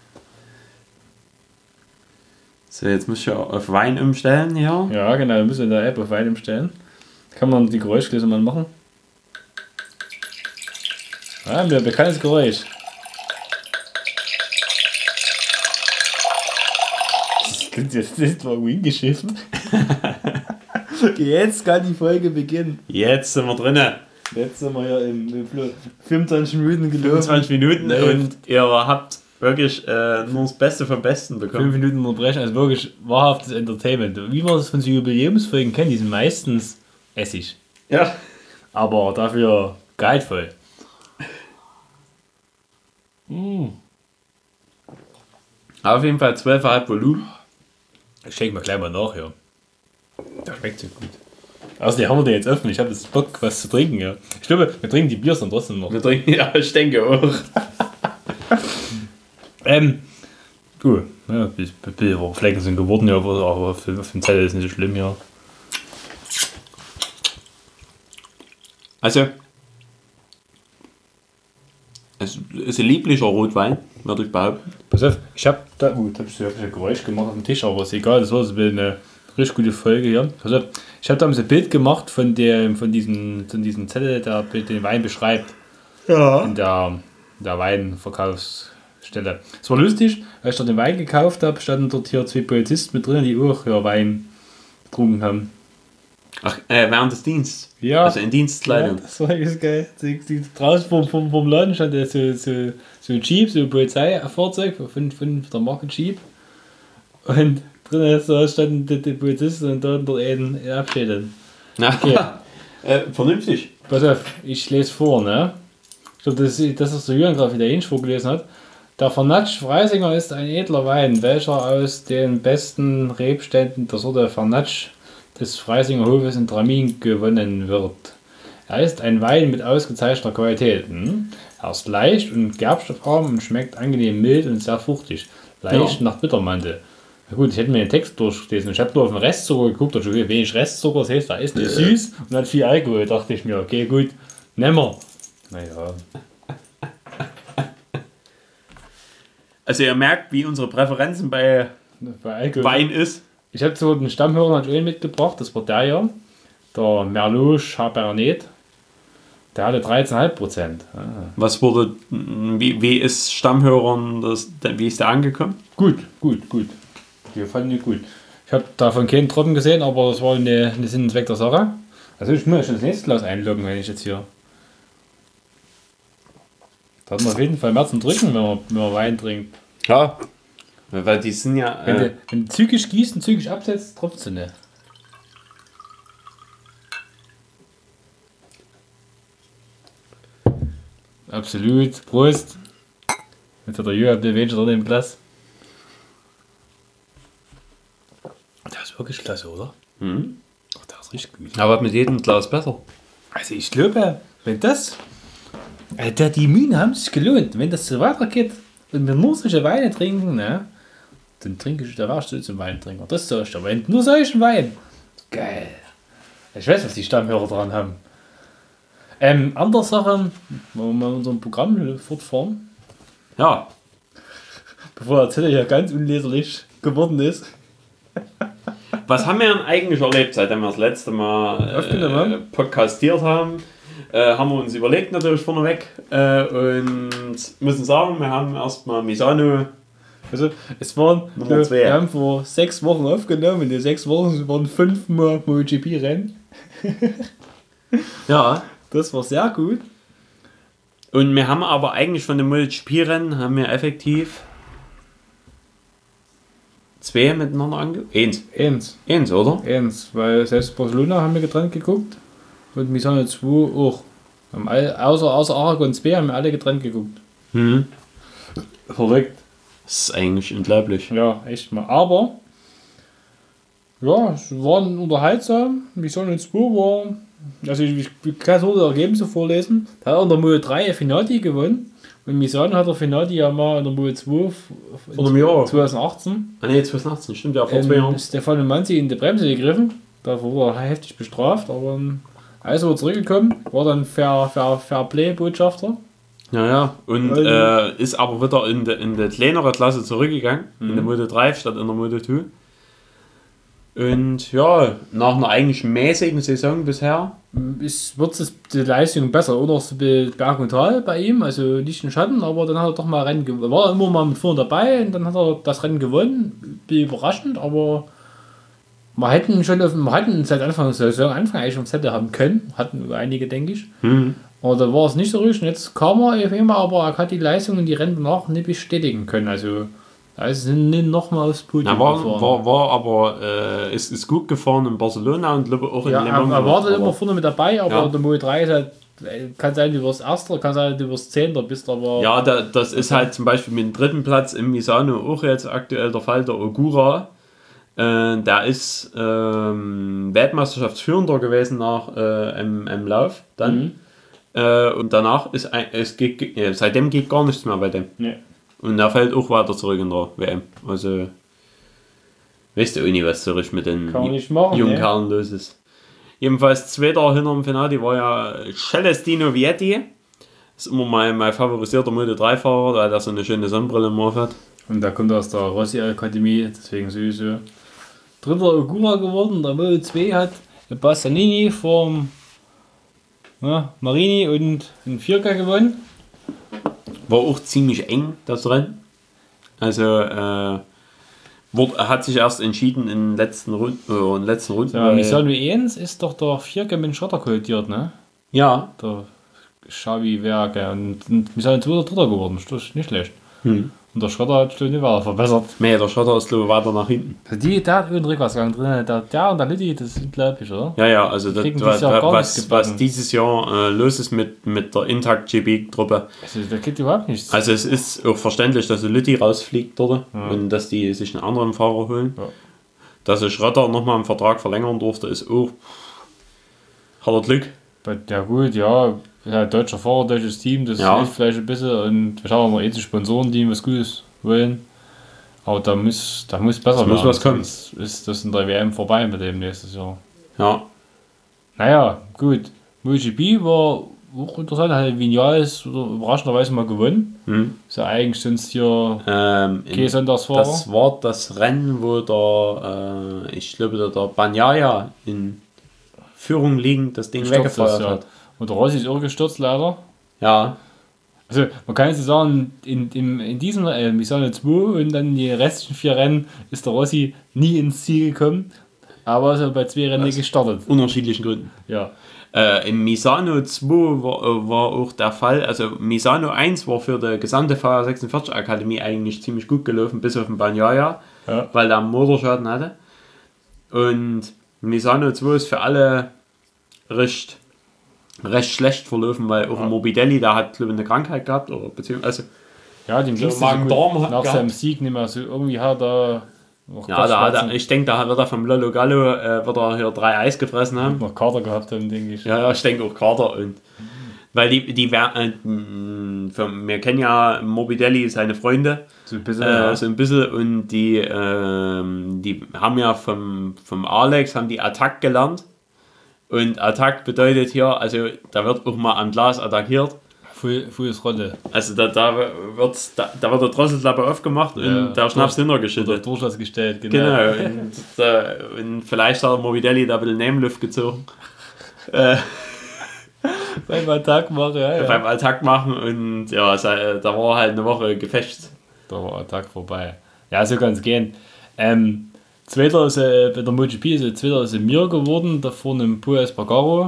So, jetzt muss ich ja auf Wein umstellen hier. Ja, genau, wir müssen in der App auf Wein umstellen. Kann man die Geräuschgläser mal machen. Ja, ein bekanntes Geräusch. Das klingt jetzt nicht mal hingeschiffen. Jetzt kann die Folge beginnen. Jetzt sind wir drinnen. Jetzt sind wir ja im, im Flo- fünfundzwanzig Minuten gelaufen. fünfundzwanzig Minuten Nee. und ihr habt wirklich äh, nur das Beste vom Besten Fünf bekommen. Minuten unterbrechen, also wirklich wahrhaftes Entertainment. Wie man das von so Jubiläumsfolgen kennt, die sind meistens Essig. Ja. Aber dafür gehaltvoll. Mm. Auf jeden Fall zwölf Komma fünf Volumen. Ich schenke mir gleich mal nach, ja. Das schmeckt so gut. Außerdem haben wir den jetzt öffnen. Ich habe jetzt Bock, was zu trinken. Ja. Ich glaube, wir trinken die Biers dann trotzdem noch. Wir trinken, ja, ich denke auch. ähm, gut. Ja, Flecken sind geworden, ja, aber für, für den Zettel ist nicht so schlimm, ja. Also, es ist ein lieblicher Rotwein, würde ich behaupten. Pass auf, ich habe da, gut, oh, habe ich so ein Geräusch gemacht auf dem Tisch, aber ist egal, das war so eine richtig gute Folge hier. Pass auf, ich habe damals ein Bild gemacht von, der, von, diesem, von diesem Zettel, der den Wein beschreibt. Ja. In der, der Weinverkaufsstelle. Es war lustig, als ich dort den Wein gekauft habe, standen dort hier zwei Polizisten mit drin, die auch ja, Wein getrunken haben. Ach, äh, während des Dienstes? Ja. Also in Dienstkleidung? Ja, das war echt geil. Die, die, draußen vom, vom, vom Laden stand so, so, so ein Jeep, so ein Polizeifahrzeug von, von der Marke Jeep. Und drinnen so standen die, die Polizisten und da dort einen abschäden. Na, Okay. äh, vernünftig. Pass auf, ich lese vor, ne? Ich glaube, das, das ist der Jürgen gerade wieder Hinsch vorgelesen hat. Der Vernatsch Freisinger ist ein edler Wein, welcher aus den besten Rebständen der Sorte Vernatsch des Freisinger Hofes in Tramin gewonnen wird. Er ist ein Wein mit ausgezeichneter Qualität. Hm? Er ist leicht und gerbstoffarm und schmeckt angenehm mild und sehr fruchtig. Leicht Ja. nach Bittermantel. Na gut, ich hätte mir den Text durchgelesen. Ich habe nur auf den Restzucker geguckt, da schon wenig Restzucker, das heißt, da ist nicht süß und hat viel Alkohol. Da dachte ich mir, okay, gut, nehmen wir. Naja. Also ihr merkt, wie unsere Präferenzen bei Bei Alkohol. Wein ist. Ich habe so den Stammhörer natürlich mitgebracht, das war der hier. Der Merlot Chabernet. Der hatte dreizehn Komma fünf Prozent. Ah. Was wurde, wie, wie ist Stammhörern, das, wie ist der angekommen? Gut, gut, gut. Die fanden die gut. Ich habe davon keinen Tropfen gesehen, aber das war eine, eine Sinn und Zweck der Sache. Also ich muss schon das nächste Glas einloggen, wenn ich jetzt hier... Da hat man auf jeden Fall mehr zum Drücken, wenn man, wenn man Wein trinkt. Ja. Weil die sind ja... Wenn, Äh, du, wenn du zügig gießt und zügig absetzt, tropft du nicht. Absolut. Prost. Jetzt hat der Jürgen den Wensch drin im Glas. Der ist wirklich klasse, oder? mhm. Ach, der ist richtig gut. Aber mit jedem Glas besser. Also ich glaube, wenn das... Also der, die Mühen haben sich gelohnt. Wenn das so weitergeht und wir nur solche Weine trinken, ne, dann trinke ich, da warst du zum Weintrinker. Das soll ich da. Wenn nur solchen Wein. Geil. Ich weiß, was die Stammhörer dran haben. Ähm, andere Sache, wollen wir mal unserem Programm fortfahren, Ja. bevor der Zettel hier ganz unleserlich geworden ist. Was haben wir denn eigentlich erlebt, seitdem wir das letzte Mal Aufgenommen äh, haben? podcastiert haben? Äh, haben wir uns überlegt natürlich vorneweg äh, und müssen sagen, wir haben erstmal Misano. Also, es waren, Nummer wir, zwei. wir haben vor sechs Wochen aufgenommen, in den sechs Wochen waren fünfmal MotoGP-Rennen. Ja. Das war sehr gut. Und wir haben aber eigentlich von den MotoGP-Rennen haben wir effektiv zwei miteinander angeguckt. Eins. Eins. Eins, oder? Eins, weil selbst Barcelona haben wir getrennt geguckt und Misano zwei auch. Haben alle, außer, außer Aragon zwei haben wir alle getrennt geguckt. Mhm. Verrückt. Das ist eigentlich unglaublich. Ja, echt mal. Aber, ja, es waren unterhaltsam. Misano zwei war, also ich, ich kann so die Ergebnisse vorlesen. Da hat er in der Moto drei Finati gewonnen. Und Misano hat der Finati ja mal in der Moto zwei Vor einem Jahr. zwanzig achtzehn. Ah ne, zwanzig achtzehn, stimmt ja, vor zwei Ähm, Jahren. Stefano Manzi in die Bremse gegriffen. Da wurde er heftig bestraft, aber als er zurückgekommen, war dann Fair, Fair, Fair Play Botschafter. Ja, ja. Und Also- äh, ist aber wieder in die, in die kleinere Klasse zurückgegangen. In der Mhm. Moto drei statt in der Moto zwei. Und ja, nach einer eigentlich mäßigen Saison bisher. Ist, wird es die Leistung besser, oder? So ein Berg und Tal bei ihm, also nicht im Schatten, aber dann hat er doch mal Rennen gewonnen. War immer mal mit vorne dabei und dann hat er das Rennen gewonnen. Bin überraschend, aber wir hätten schon auf, wir hatten seit Anfang der Saison Anfang eigentlich schon Zettel haben können. Hatten einige, denke ich. Hm. Aber da war es nicht so ruhig. Und jetzt kam er auf einmal, aber er hat die Leistung und die Rennen danach nicht bestätigen können. Also da ist nicht nochmal aufs Podium Na, war, gefahren. war, war aber äh, ist, ist gut gefahren in Barcelona und glaube auch in Ja, Le er, Mans. er war dann aber- immer vorne mit dabei, aber Ja. der Moto drei ist halt, äh, kann sein, du wirst Erster, kann sein, du wirst Zehnter bist, aber Ja, da, das ist halt zum Beispiel mit dem dritten Platz im Misano auch jetzt aktuell der Fall, der Ogura. Äh, der ist ähm, Weltmeisterschaftsführender gewesen nach äh, im, im Lauf dann. Mhm. Äh, und danach ist ein, es geht, äh, seitdem geht gar nichts mehr bei dem. Nee. Und er fällt auch weiter zurück in der W M. Also weißt du auch nicht, was so richtig mit den Kann man nicht machen, jungen ne? Kerlen los ist. Jedenfalls zweiter hinter dem Finale, die war ja Celestino Vietti. Das ist immer mein, mein favorisierter Moto drei Fahrer, weil der so eine schöne Sonnenbrille im Ohr hat. Und der kommt aus der Rossi-Akademie, deswegen sowieso dritter Ogura geworden. Der Moto zwei hat Bastianini vom ja, Marini und in Vierka gewonnen. War auch ziemlich eng, das Rennen. Also, äh, wurde, hat sich erst entschieden in den letzten Runden. Äh, in den letzten Runden Ja, Misano eins ist doch der Vierka mit Schotter kollidiert, ne? ja. Der Xavi Werke. Und, und Misano zwei ist Dritter geworden, das ist nicht schlecht. Hm. Und der Schotter hat schon nicht weiter verbessert. Nee, der Schotter ist glaube ich weiter nach hinten. Also die, der hat einen Rückwärtsgang drin. Der, der und der Litti, das ist unglaublich, oder? Ja, ja, also das, kriegen was, dieses Jahr gar was, nichts was gebacken. dieses Jahr äh, los ist mit, mit der Intact G B-Truppe. Also da geht überhaupt nichts. Also es ist auch verständlich, dass Lütti rausfliegt dort Ja. und dass die sich einen anderen Fahrer holen. Ja. Dass sich Schröter nochmal einen Vertrag verlängern durfte, ist auch hat er Glück. Ja gut, ja, ja deutscher Fahrer, deutsches Team, das Ja. hilft vielleicht ein bisschen und wir haben noch ein Sponsorenteam, was Gutes wollen. Aber da muss, da muss besser Da muss was kommen. sonst ist das in der W M vorbei mit dem nächstes Jahr. Ja, Naja, gut. MotoGP war auch interessant, hat Vinales überraschenderweise mal gewonnen. hm. Ist ja eigentlich sonst hier ähm, kein in, Sonntagsfahrer. das war das Rennen, wo der, äh, ich glaube, der, der Bagnaia in Führung liegend das Ding Gestürzt ist, weggefeuert ja. hat. Und der Rossi ist auch gestürzt leider. Ja, Also man kann jetzt sagen, in, in, in diesem äh, Misano zwei und dann die restlichen vier Rennen ist der Rossi nie ins Ziel gekommen, aber ist er bei zwei Rennen Was? gestartet. unterschiedlichen Gründen. Ja. Äh, Im Misano zwei war, äh, war auch der Fall, also Misano eins war für die gesamte V R sechsundvierzig Akademie eigentlich ziemlich gut gelaufen, bis auf den Bagnaia, Ja. weil der einen Motorschaden hatte. Und Misano zwei ist für alle recht, recht schlecht verlaufen, weil auch Ja. Morbidelli, der hat glaube ich eine Krankheit gehabt, oder beziehungsweise, Ja, dem So ging es so Magen-Darm gut. hat Nach gehabt. seinem Sieg nicht mehr so. Irgendwie hat er noch ja, da hat Kopfschmerzen, er, ich denke, da wird er vom Lolo Gallo äh, wird er hier drei Eis gefressen haben. noch Kater gehabt haben, denke ich. Ja, ja, ich denke auch Kater und weil die, die äh, von, wir kennen ja Morbidelli, seine Freunde, So ein bisschen. äh, ja. so ein bisschen und die, ähm, die haben ja vom, vom Alex haben die Attack gelernt und Attack bedeutet hier, also da wird auch mal am Glas attackiert, Full, Fulles Rolle. also da, da, wird's, da, da wird der Drosselklappe aufgemacht und Ja, der Schnaps Oder hintergeschüttet. Durchlass gestellt, genau. Genau, und, äh, und vielleicht hat Morbidelli da ein bisschen Nebenluft gezogen. äh, Beim Attack mache, ja, ja. beim Attack machen und ja, sei- da war halt eine Woche Gefecht. Da war Attack vorbei. Ja, so kann es gehen. Ähm, zweiter ist äh, bei der MotoGP ist, äh, zweiter ist Mir geworden, da vorne im Pau Espargaro.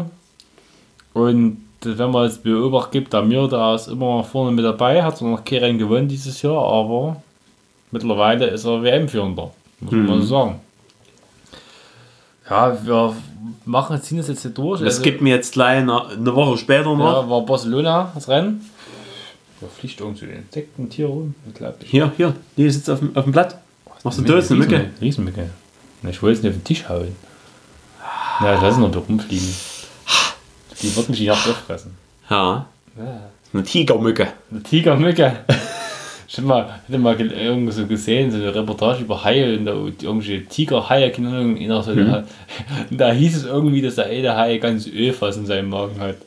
Und das, wenn man jetzt Beobacht gibt, der Mir, der ist immer vorne mit dabei, hat zwar noch kein Rennen gewonnen dieses Jahr, aber mittlerweile ist er W M-Führender, muss man Mhm. mal so sagen. Ja, wir machen, ziehen das jetzt hier durch. Das Also, gibt mir jetzt gleich eine, eine Woche später noch. ja, war Barcelona das Rennen. Da fliegt irgend so ein Insektentier rum, unglaublich. Hier, hier, die sitzt auf dem, auf dem Blatt. Machst du Dösen, eine Mücke? Riesenmücke. Na, ich wollte es nicht auf den Tisch hauen. Na, ich lasse ihn noch rumfliegen. Die wird mich die Nacht auffressen. Ja, Ja. eine Tigermücke. Eine Tigermücke. Ich habe mal, hätte mal ge- irgendwo so gesehen, so eine Reportage über Haie und da irgendwelche Tigerhaie, keine Ahnung, in der- so Mhm. und da hieß es irgendwie, dass der eine Hai ganz Ölfass in seinem Magen hat.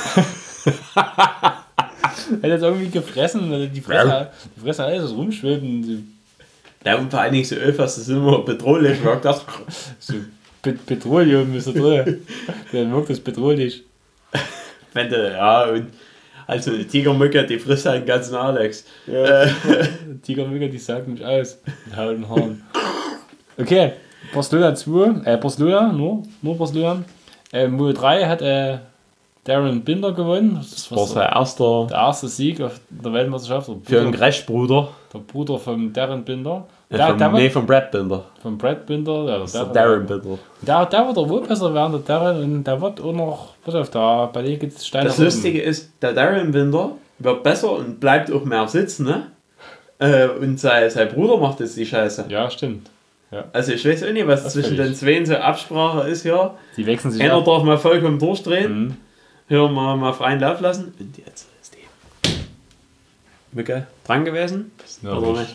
Er hat das irgendwie gefressen, weil die Fresse, die Fresse alles so rumschwebt und so Ja, und vor allen Dingen so Ölfass, das ist immer bedrohlich. Ich hab gedacht, So Pet Petroleum ist da drin. Der wirkt das petrolisch. wenn du, ja, und also eine Tigermücke, die frisst halt den ganzen Alex. Ja. Äh, Tigermücke, die sagt mich aus. Mit Haut und Haaren. Okay, Barcelona zwei, äh, Barcelona, nur, nur Barcelona. Äh, Moto drei hat äh, Darren Binder gewonnen. Das ist Das war was sein erster der erste Sieg auf der Weltmeisterschaft. Der für einen Bruder, Greschbruder. der Bruder von Darren Binder. Äh, Der, vom, der, nee, wird, von Brad Binder. von Brad Binder. Der, Das ist der der, Darren Binder. der, der wird auch wohl besser werden, der Darren. Und der wird auch noch, pass auf, da, bei dem geht es steil Das nach oben. Lustige ist, der Darren Binder wird besser und bleibt auch mehr sitzen, ne? Äh, und sein, sein Bruder macht jetzt die Scheiße. Ja, stimmt. Ja. Also ich weiß auch nicht, was Das zwischen völlig. den Zweien so Absprache ist hier. Die wechseln sich Einer ab. darf mal vollkommen durchdrehen. Mhm. Hier mal, mal freien Lauf lassen. Und jetzt ist die Mücke dran gewesen. Ja, Oder nicht. nicht?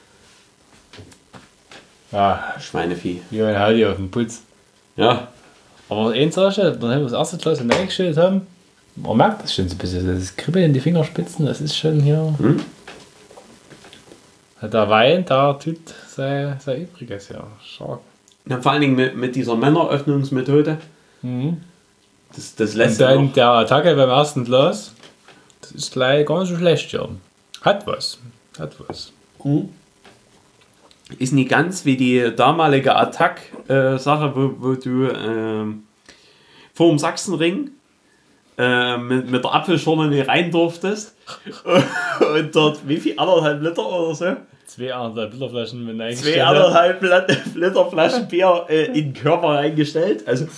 Ja, Schweinevieh. wir haben halt hier auf dem Putz. Ja. Aber eins sag ich, dann haben wir das erste Glas eingestellt haben. Man merkt das schon so ein bisschen. Das Kribbeln in die Fingerspitzen, das ist schon hier. Hm? Der Wein, da tut sein, sein Übriges, ja. Stark. Ja, vor allen Dingen mit, mit dieser Männeröffnungsmethode. Mhm. Das, das Und lässt dann auch, der Attacke beim ersten Glas. Das ist gleich gar nicht so schlecht, ja. Hat was. Hat was. ist nicht ganz wie die damalige Attack-Sache, wo, wo du ähm, vor dem Sachsenring äh, mit, mit der Apfelschorle nicht rein durftest. Und dort, wie viel? Anderthalb Liter oder so? Zwei anderthalb Literflaschen mit Zwei eingestellt. anderthalb Lat- Liter Flaschen Bier äh, in den Körper reingestellt. Also,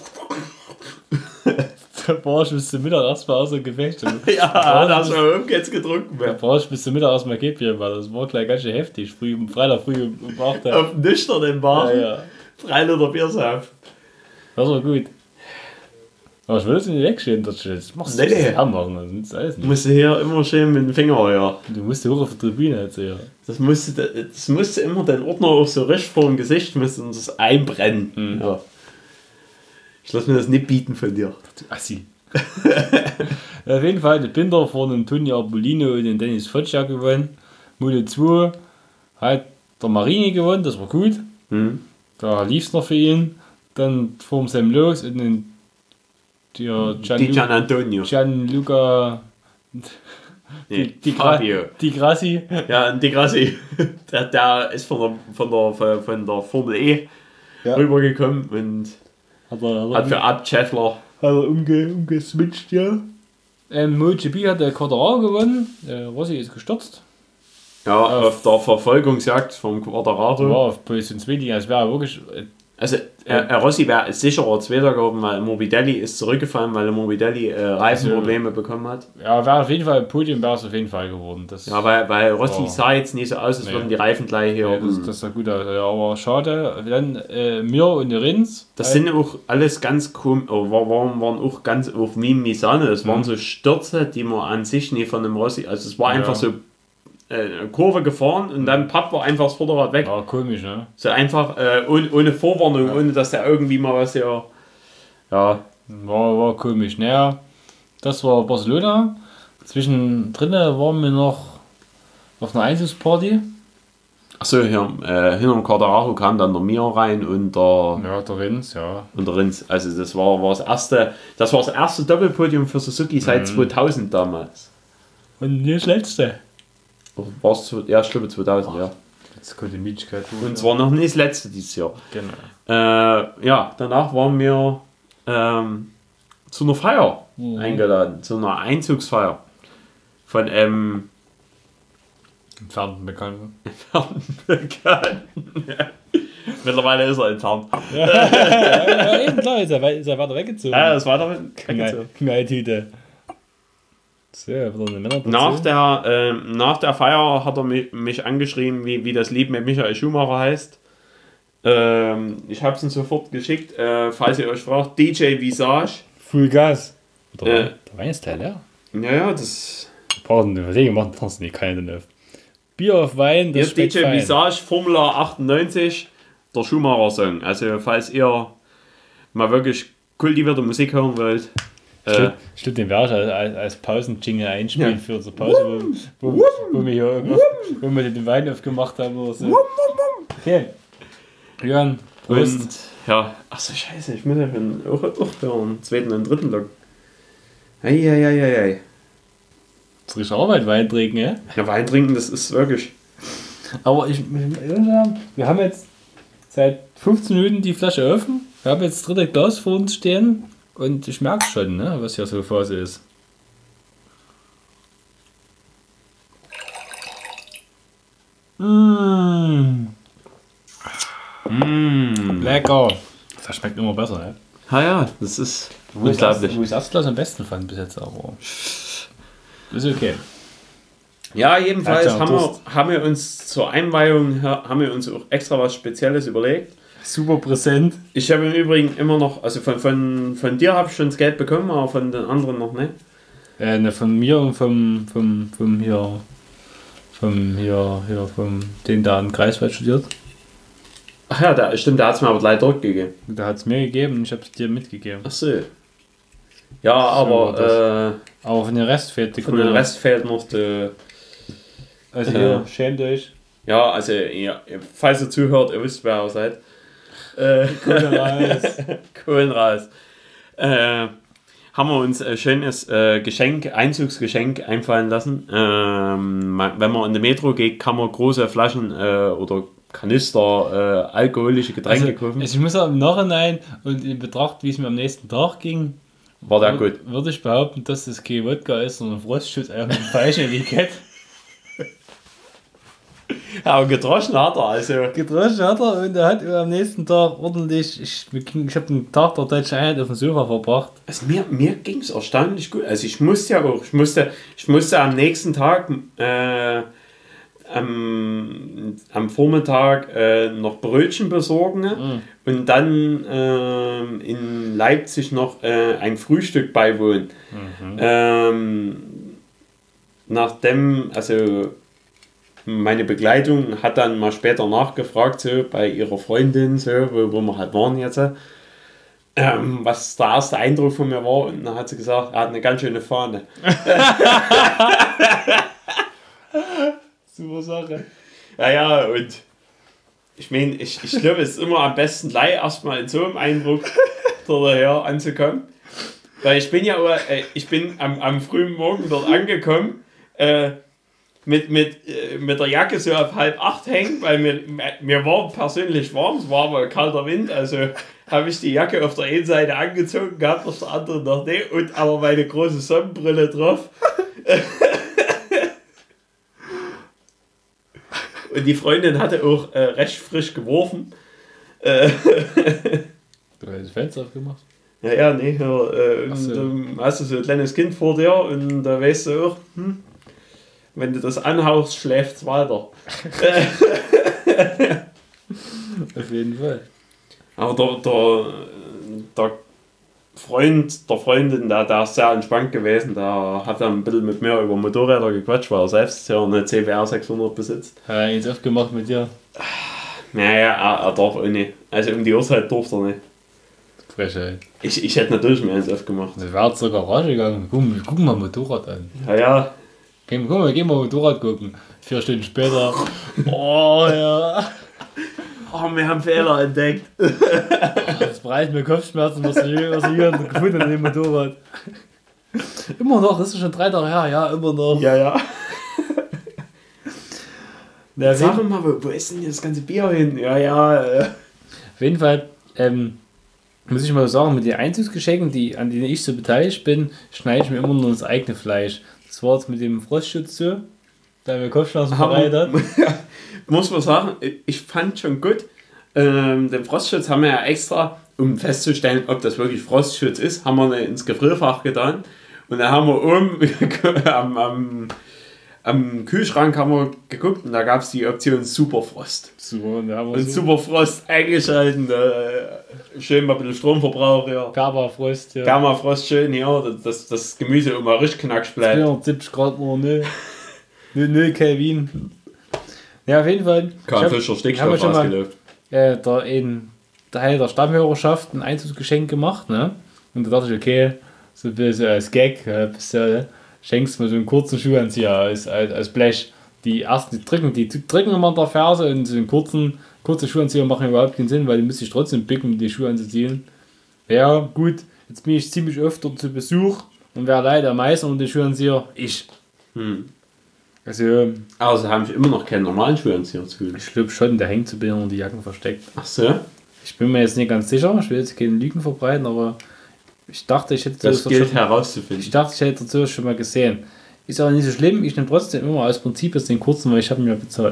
Der Barsch bis zum Mittag erstmal außer dem Gefecht. ja, da hast du mal umgeht's getrunken. Der Mehr. Barsch bis zum Mittag erstmal Gebier war. Das war gleich ganz schön heftig. Früh, am Freitag früh um acht Uhr. Auf dem nüchternen Bar. Ja, ja. Drei Liter Bier saft. Das war gut. Aber ich will es nicht wegschieben. Das das machst du Nee, nee. nicht anmachen. Das nützt alles Du nicht. musst hier immer schön mit dem Finger, ja. Du musst hoch auf die Tribüne jetzt, ja. Das musste, das musste immer den Ordner auch so richtig vor dem Gesicht müssen das einbrennen. Mhm. Ja. Ich lasse mir das nicht bieten von dir. Du Assi. Ja, auf jeden Fall, der Binder von dem Toni Arbolino und den Dennis Foccia gewonnen. Mode zwei hat der Marini gewonnen, das war gut. Hm. Da lief es noch für ihn. Dann vor dem Sam los und den der Die Gian Gian Antonio. Gianluca Nee, die, die, Gra Fabio. die Grassi. Ja, und die Grassi, der, der ist von der, von der, von von der Formel E Ja. rübergekommen und Hat er, hat hat für er, Ab Scheffler. hat er umge, umgeswitcht, ja. Ähm, MotoGP hat der Quadraro gewonnen. Äh, Rossi ist gestürzt. Ja, auf der Verfolgungsjagd vom Quadrado. War auf Position zwei, die es wäre wirklich. Äh, Also, äh, äh, Rossi wäre sicherer Zweiter geworden, weil Morbidelli ist zurückgefallen, weil Morbidelli äh, Reifenprobleme bekommen hat. ja, wäre auf jeden Fall Podium, wäre es auf jeden Fall geworden. Das, Ja, weil, weil Rossi Oh. sah jetzt nicht so aus, als Nee. würden die Reifen gleich hier. ja, das, das sah gut aus. Ja, aber schade. Dann äh, Mir und Rins. Das sind auch alles ganz komisch, waren, waren auch ganz auf Mim Misane. Das waren Mhm. so Stürze, die man an sich nie von einem Rossi. Also es war Ja. einfach so äh, eine Kurve gefahren und dann papp war einfach das Vorderrad weg. Ja, komisch, ne? So einfach äh, ohne, ohne Vorwarnung, ohne dass der irgendwie mal was hier. Ja, War, war komisch. Naja, das war Barcelona. Zwischendrin waren wir noch auf einer Einzugsparty. achso, hier äh, hinter dem Quadraro kam dann der Mir rein und der, Ja, der Rins, ja. und der Rins. Also das war, war das erste, das war das erste Doppelpodium für Suzuki seit zweitausend damals. Und nicht das letzte. War es, ja, ich glaube zweitausend, ja. Jetzt kommt die Mietschkeit. Und zwar noch nicht das letzte dieses Jahr. Genau. Äh, ja, danach waren wir ähm, zu einer Feier Mhm. eingeladen, zu einer Einzugsfeier von einem Entfernten Bekannten. Bekannten. Mittlerweile ist er entfernt. Ja, eben klar, ist er, wei- ist er weiter weggezogen. Ja, das war doch Knall- Knalltüte. So, wieder eine Männerportion. nach der, ähm, nach der Feier hat er mich, mich angeschrieben, wie, wie das Lied mit Michael Schumacher heißt. Ähm, ich habe es ihm sofort geschickt, äh, falls ihr euch fragt. D J Visage. Full Gas. Der, Äh. der Wein ist Teil, ja. Ja, ja, das. Pardon, die Verlegung machen trotzdem nicht keine Nerv. Bier auf Wein, Hier das D schmeckt J fein. Visage, Formula achtundneunzig, der Schumacher-Song. Also, falls ihr mal wirklich kultivierte Musik hören wollt. Ich Äh, würde den Verge als, als, als Pausen-Jingle einspielen Ja. für unsere Pause, wo, wo, wo, wir hier auf, wo wir den Wein aufgemacht haben oder so. Okay. Jörn, Prost. und ja, achso, scheiße, ich muss ja schon auch, auch hören. Zweiten und dritten Block. Eieieiei. Frische Arbeit Wein trinken, ja? Ja, Wein trinken, das ist wirklich. Aber ich, ich muss sagen, wir haben jetzt seit fünfzehn Minuten die Flasche offen. Wir haben jetzt das dritte Glas vor uns stehen und ich merke schon, ne, was hier so Phase ist. Mmh, Mmh. lecker. Das schmeckt immer besser, ne? Ah ja, das ist Wo ich das, unglaublich. wo ich das Glas am besten fand bis jetzt, aber ist okay. Ja, jedenfalls Hat ja haben wir, Durst. haben wir uns zur Einweihung haben wir uns auch extra was Spezielles überlegt. Super präsent. Ich habe im Übrigen immer noch, also von, von, von dir habe ich schon das Geld bekommen, aber von den anderen noch nicht. Äh, ne, von mir und vom, vom, vom hier, vom hier, hier, vom, den da in Greifswald studiert. Ach ja, da, stimmt, der hat es mir aber leider zurückgegeben. Der hat es mir gegeben und ich habe es dir mitgegeben. Ach so. Ja, aber äh, Aber von dem Rest fehlt die von dem Rest fehlt noch die... Also äh, hier, schämt euch. Ja, also ja, falls ihr zuhört, ihr wisst, wer ihr seid. Äh, Kohlenreis. Kohlenreis. Äh, haben wir uns ein schönes äh, Geschenk, Einzugsgeschenk einfallen lassen. Ähm, man, wenn man in die Metro geht, kann man große Flaschen äh, oder Kanister äh, alkoholische Getränke Also, kaufen. ich muss auch im Nachhinein und in Betracht, wie es mir am nächsten Tag ging, War der gut. würde ich behaupten, dass das kein Wodka ist, sondern Frostschutz auf dem falschen Etikett. Aber gedroschen hat er, also. Gedroschen hat er und er hat am nächsten Tag ordentlich, ich, ich habe den Tag der deutschen Einheit auf dem Sofa verbracht. Also mir, mir ging es erstaunlich gut. Also ich musste ja auch, ich musste, ich musste am nächsten Tag, äh, am, am Vormittag äh, noch Brötchen besorgen Mhm. und dann äh, in Leipzig noch äh, ein Frühstück beiwohnen. Mhm. Ähm, nachdem, also meine Begleitung hat dann mal später nachgefragt, so bei ihrer Freundin, so, wo, wo wir halt waren jetzt, ähm, was der erste Eindruck von mir war. Und dann hat sie gesagt, er hat eine ganz schöne Fahne. Super Sache. Ja, ja, und ich meine, ich, ich glaube, es ist immer am besten gleich erstmal in so einem Eindruck daher anzukommen. Weil ich bin ja, auch, äh, ich bin am, am frühen Morgen dort angekommen, äh, mit, mit, äh, mit der Jacke so auf halb acht hängen, weil mir, mir war persönlich warm, es war aber kalter Wind, also habe ich die Jacke auf der einen Seite angezogen gehabt, auf der anderen noch nicht und aber meine große Sonnenbrille drauf. Und die Freundin hatte auch äh, recht frisch geworfen. Äh, Du hast das Fenster aufgemacht? ja, ja, nee, ja, äh, Ach so. und dann hast du so ein kleines Kind vor dir und da weißt du auch, hm, wenn du das anhaust, schläft es weiter. Auf jeden Fall. Aber der, der, der Freund der Freundin, der, der ist sehr entspannt gewesen, der hat dann ein bisschen mit mir über Motorräder gequatscht, weil er selbst ja eine C B R sechshundert besitzt. Hat er jetzt aufgemacht mit dir? Naja, er, er darf auch nicht. Also um die Uhrzeit durfte er nicht. Frechheit. Ich, ich hätte natürlich mehr eins aufgemacht. Wir wären zur Garage gegangen. Guck, guck mal Motorrad an. Ja, ja. Gehen, guck mal, gehen wir Motorrad gucken. Vier Stunden später. Oh ja. Oh, wir haben Fehler entdeckt. Das bereitet mir Kopfschmerzen, was wir was wir hier gefunden haben im Motorrad. Immer noch, das ist schon drei Tage her, ja, immer noch. Ja, ja. Ja, Sag mal, wo, wo ist denn das ganze Bier hin? Ja, ja. Äh. auf jeden Fall, ähm, muss ich mal sagen, mit den Einzugsgeschenken, die, an denen ich so beteiligt bin, schneide ich mir immer nur das eigene Fleisch. Das war jetzt mit dem Frostschutz so, da mir Kopfschmerzen bereitet hat. Muss man sagen, ich fand schon gut, ähm, den Frostschutz haben wir ja extra, um festzustellen, ob das wirklich Frostschutz ist, haben wir ins Gefrierfach getan. Und dann haben wir oben am, am, am Kühlschrank haben wir geguckt und da gab es die Option Superfrost. Super, und da haben wir Und so Superfrost eingeschalten, äh, schön mal ein bisschen Stromverbrauch, ja. Permafrost, ja. Permafrost schön, ja, dass das Gemüse immer richtig knackig bleibt. vierhundertsiebzig Grad nur, ne? null Kelvin. Ja, auf jeden Fall. Karl hab- Fischer haben wir Stickstoff schon mal- ausgelöst. äh, der, in, Teil der Stammhörerschaft ein Einzugsgeschenk gemacht, ne? Und da dachte ich, okay, so ein bisschen als Gag, äh, bist, äh, schenkst mir so einen kurzen Schuhanzieher als, als, als Blech. Die ersten, die drücken, die drücken immer an der Ferse und so einen kurzen, kurzen Schuhanzieher machen überhaupt keinen Sinn, weil die müsste ich trotzdem picken, um die Schuhe anzuziehen. Ja, gut, jetzt bin ich ziemlich oft dort zu Besuch und wer leider am meisten um den Schuhanzieher? Ich. Hm. Also, Also haben ich immer noch keinen normalen Schuhanzieher zu tun. ich glaube schon, der hängt so ein bisschen unter die Jacken versteckt. Ach so? Ich bin mir jetzt nicht ganz sicher, ich will jetzt keine Lügen verbreiten, aber ich dachte, ich hätte Das so gilt schon, herauszufinden. ich dachte, ich hätte so schon mal gesehen. Ist aber nicht so schlimm, ich nehme trotzdem immer aus Prinzip jetzt den kurzen, weil ich habe ihn ja bezahlt.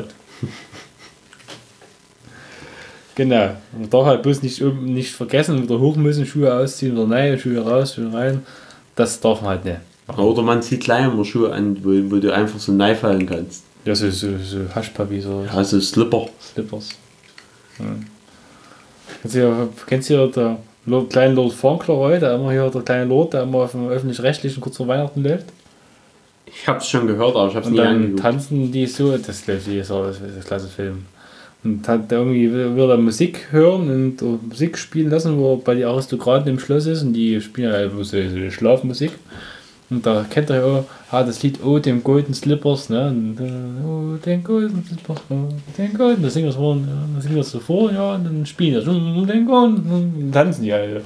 Genau. Man darf halt bloß nicht, nicht vergessen, wieder hoch müssen, Schuhe ausziehen oder nein, Schuhe raus, Schuhe rein. Das darf man halt nicht. Oder man zieht gleich immer Schuhe an, wo, wo du einfach so fallen kannst. Ja, so, so, so Haschpapi, so Ja, so Slipper. Slippers. Ja. Kennst du ja, kennst du ja der Lord, kleine Lord Fauntleroy, der immer hier, der kleine Lord, der immer auf dem öffentlich-rechtlichen kurz vor Weihnachten läuft? Ich hab's schon gehört, aber ich hab's Und nie dann angeguckt. tanzen die so, das läuft jedes Jahr, das ist ein klasse Film. Und hat irgendwie will er Musik hören und uh, Musik spielen lassen, wo er bei den Aristokraten im Schloss ist und die spielen halt so, so Schlafmusik. Und da kennt er ja auch ah, das Lied Oh, dem Golden Slippers, ne? Und, äh, oh, den Golden Slippers, oh, den Golden, das singen wir vor, ja, das singen wir so vor, ja, und dann spielen das, oh, den Golden, und tanzen die halt.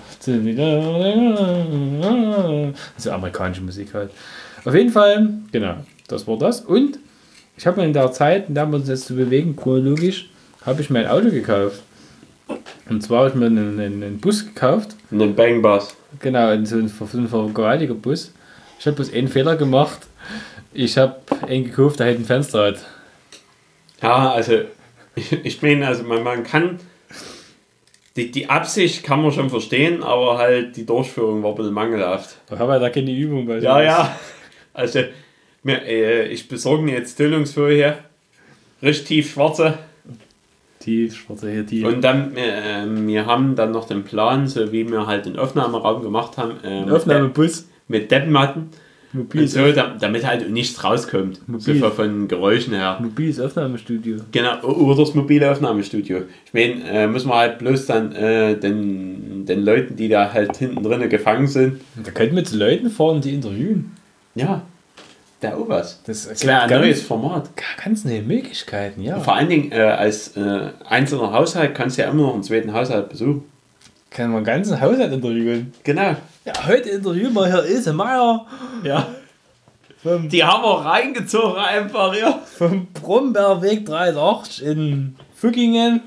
Also amerikanische Musik halt. Auf jeden Fall, genau, das war das. Und ich habe mir in der Zeit, in der wir uns jetzt zu bewegen, chronologisch, habe ich mir ein Auto gekauft. Und zwar habe ich mir einen, einen, einen Bus gekauft. Einen Bangbus. Genau, so ein, so ein vergewaltiger Bus. Ich habe bloß einen Fehler gemacht. Ich habe einen gekauft, der halt ein Fenster hat. Ja, also ich, ich meine, also man, man kann die, die Absicht kann man schon verstehen, aber halt die Durchführung war ein bisschen mangelhaft. Da haben wir da keine Übung bei Ja, ja. Also mir, äh, ich besorge mir jetzt Tüllungsfolie, richtig tief schwarze. Die schwarze hier, die. Und dann, äh, wir haben dann noch den Plan, so wie wir halt den Aufnahmeraum gemacht haben, äh, mit, Aufnahmebus. mit Deppenmatten. Mobil Und so, da- damit halt nichts rauskommt. Mobil. So von, von Geräuschen her. Mobiles Aufnahmestudio. Genau, oder das mobile Aufnahmestudio. Ich meine, äh, müssen wir halt bloß dann äh, den, den Leuten, die da halt hinten drinnen gefangen sind. Da könnten wir zu Leuten fahren, die interviewen. Ja, wäre auch was. Das, Das wäre ein ganz, neues Format. ganz neue Möglichkeiten, ja. Vor allen Dingen äh, als äh, einzelner Haushalt kannst du ja immer noch einen zweiten Haushalt besuchen. Kann man einen ganzen Haushalt interviewen. Genau. Ja, heute interviewen wir hier Ilse Meier. Ja. Vom, Die haben wir reingezogen einfach, ja. vom Brombeerweg dreiundachtzig in Függingen.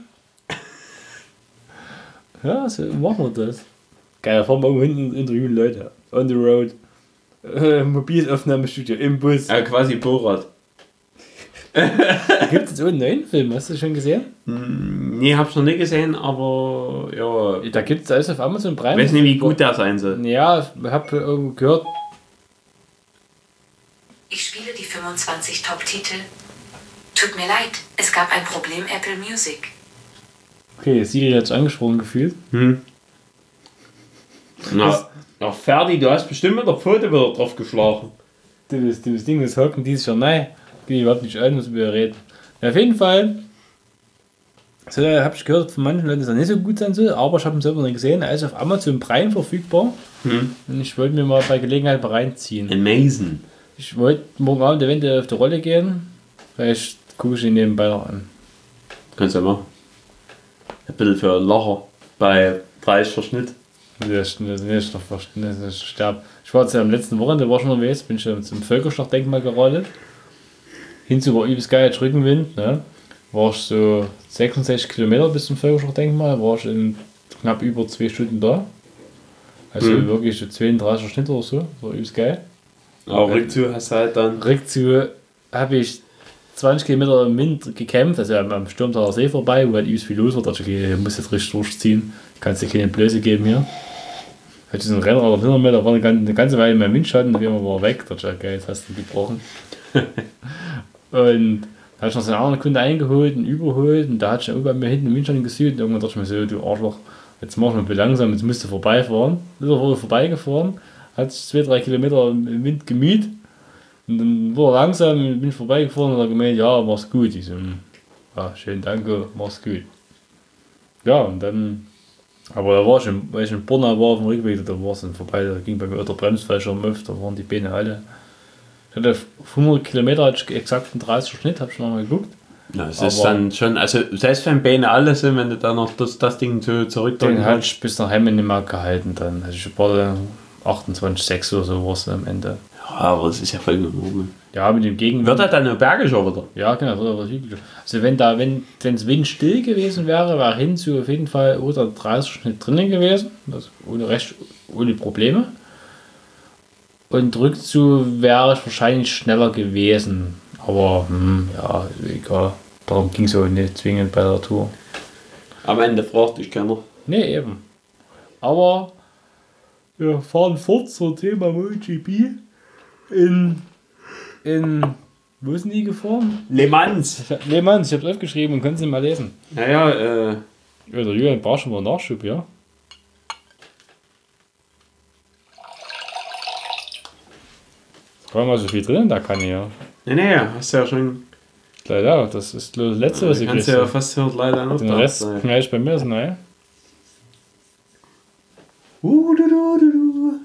Ja, so machen wir das. Geil, da fahren wir irgendwo hinten und interviewen Leute. On the road. Äh, mobiles Aufnahmestudio im Bus. Ja, quasi Borat. Da gibt es jetzt auch einen neuen Film, hast du schon gesehen? Nee, hab's noch nicht gesehen, aber ja. Da gibt es alles auf Amazon Prime. Ich weiß nicht, wie gut der sein soll. Ja, ich habe irgendwo gehört. Ich spiele die fünfundzwanzig Top-Titel. Tut mir leid, es gab ein Problem Apple Music. Okay, Siri hat es angesprochen gefühlt. Hm. Na, na, Ferdi, du hast bestimmt mit der Pfote wieder drauf geschlagen. Das, das Ding, das hocken dieses Jahr nein. Geht überhaupt nicht an, was wir reden. Ja, auf jeden Fall. So, habe ich gehört von manchen Leuten, dass er nicht so gut sein soll, aber ich habe ihn selber nicht gesehen. Er ist auf Amazon Prime verfügbar. Hm. Und ich wollte mir mal bei Gelegenheit mal reinziehen. Amazing. Ich wollte morgen Abend eventuell auf die Rolle gehen. Vielleicht gucke ich ihn nebenbei noch an. Kannst du ja machen. Ein bisschen für Lacher bei dreißig Verschnitt. Das ist das ist doch fast- das ist sterb. Ich war jetzt ja am letzten Wochenende, war schon unterwegs, bin schon zum Völkerschlachtdenkmal geradelt. Hinzu war übelst geil, jetzt Rückenwind. Ne? War ich so sechsundsechzig Kilometer bis zum Völkerschlachtdenkmal, war ich in knapp über zwei Stunden da. Also Mhm. wirklich so zweiunddreißig Schnitt oder so, war übelst geil. Aber rückzu hast du halt dann. Rückzu habe ich zwanzig Kilometer im Wind gekämpft, also am, am Sturmtaler See vorbei, wo halt übelst viel los war. Da dachte ich, okay, ich muss jetzt richtig durchziehen. Kannst dir keine Blöße geben hier. Hatte ich so einen Renner oder hinter mir, da war eine ganze, eine ganze Weile mein Windschatten, wie immer war weg. Da dachte ich, okay, jetzt hast du ihn gebrochen. Und da habe ich noch so einen anderen Kunde eingeholt und überholt und da hat ich auch bei mir hinten im Windschatten gesühlt. Und irgendwann dachte ich mir so, du Arschloch, jetzt mach mal langsam, jetzt musst du vorbeifahren. Ist er wohl vorbeigefahren, hat sich zwei, drei Kilometer im Wind gemüht. Und dann wurde er langsam, bin ich vorbeigefahren und hat gemeint, ja, mach's gut. Ich so, hm, ja, schön, danke, mach's gut. Ja, und dann, aber da war ich, in, weil ich in Borna war auf dem Rückweg, da war es dann vorbei, da ging bei mir der Bremsfläche am Öff, da waren die Beine alle. Ich hatte auf hundert Kilometer hatte ich exakt einen dreißiger Schnitt, habe ich noch mal geguckt. Ja, es ist Aber- dann schon, also selbst wenn Beine alle sind, wenn du dann noch das, das Ding so zurückdrücken Den hatte kannst. ich bis nach Hemmen nicht mehr gehalten dann. Also ich war achtundzwanzig Komma sechs oder so war es am Ende. Ja, aber das ist ja voll normal. Ja, mit dem Gegenwind. Wird er dann nur bergischer wieder? Ja, genau, wird aber hügeliger. Also wenn da, wenn es windstill gewesen wäre, wäre hinzu auf jeden Fall oder dreißiger Schnitt drinnen gewesen. Das ohne recht, ohne Probleme. Und rückzu wäre ich wahrscheinlich schneller gewesen. Aber hm, ja, egal. Darum ging es auch nicht zwingend bei der Tour. Am Ende fragt dich keiner. Ne, eben. Aber wir fahren fort zum Thema MotoGP. in, in, wo ist denn die gefahren? Le Mans. Le Mans, ich hab's aufgeschrieben und können Sie mal lesen. Naja, äh, Ja, der Julian braucht schon mal Nachschub, ja? Da war mal so viel drin in der Kanne, ja. nee, nee, hast du ja schon. Leider, das ist das letzte, was ich Kannst du gekriegt ja habe. fast hört leider noch Den da Rest sein. knall ich bei mir, ist neu. Uh, du, du, du, du.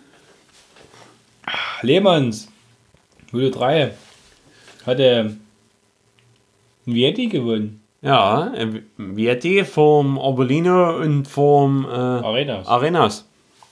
Lehmanns, Hülle drei, hatte ein Vietti gewonnen. Ja, äh, Vietti vom Arbolino und vom äh, Arenas. Arenas.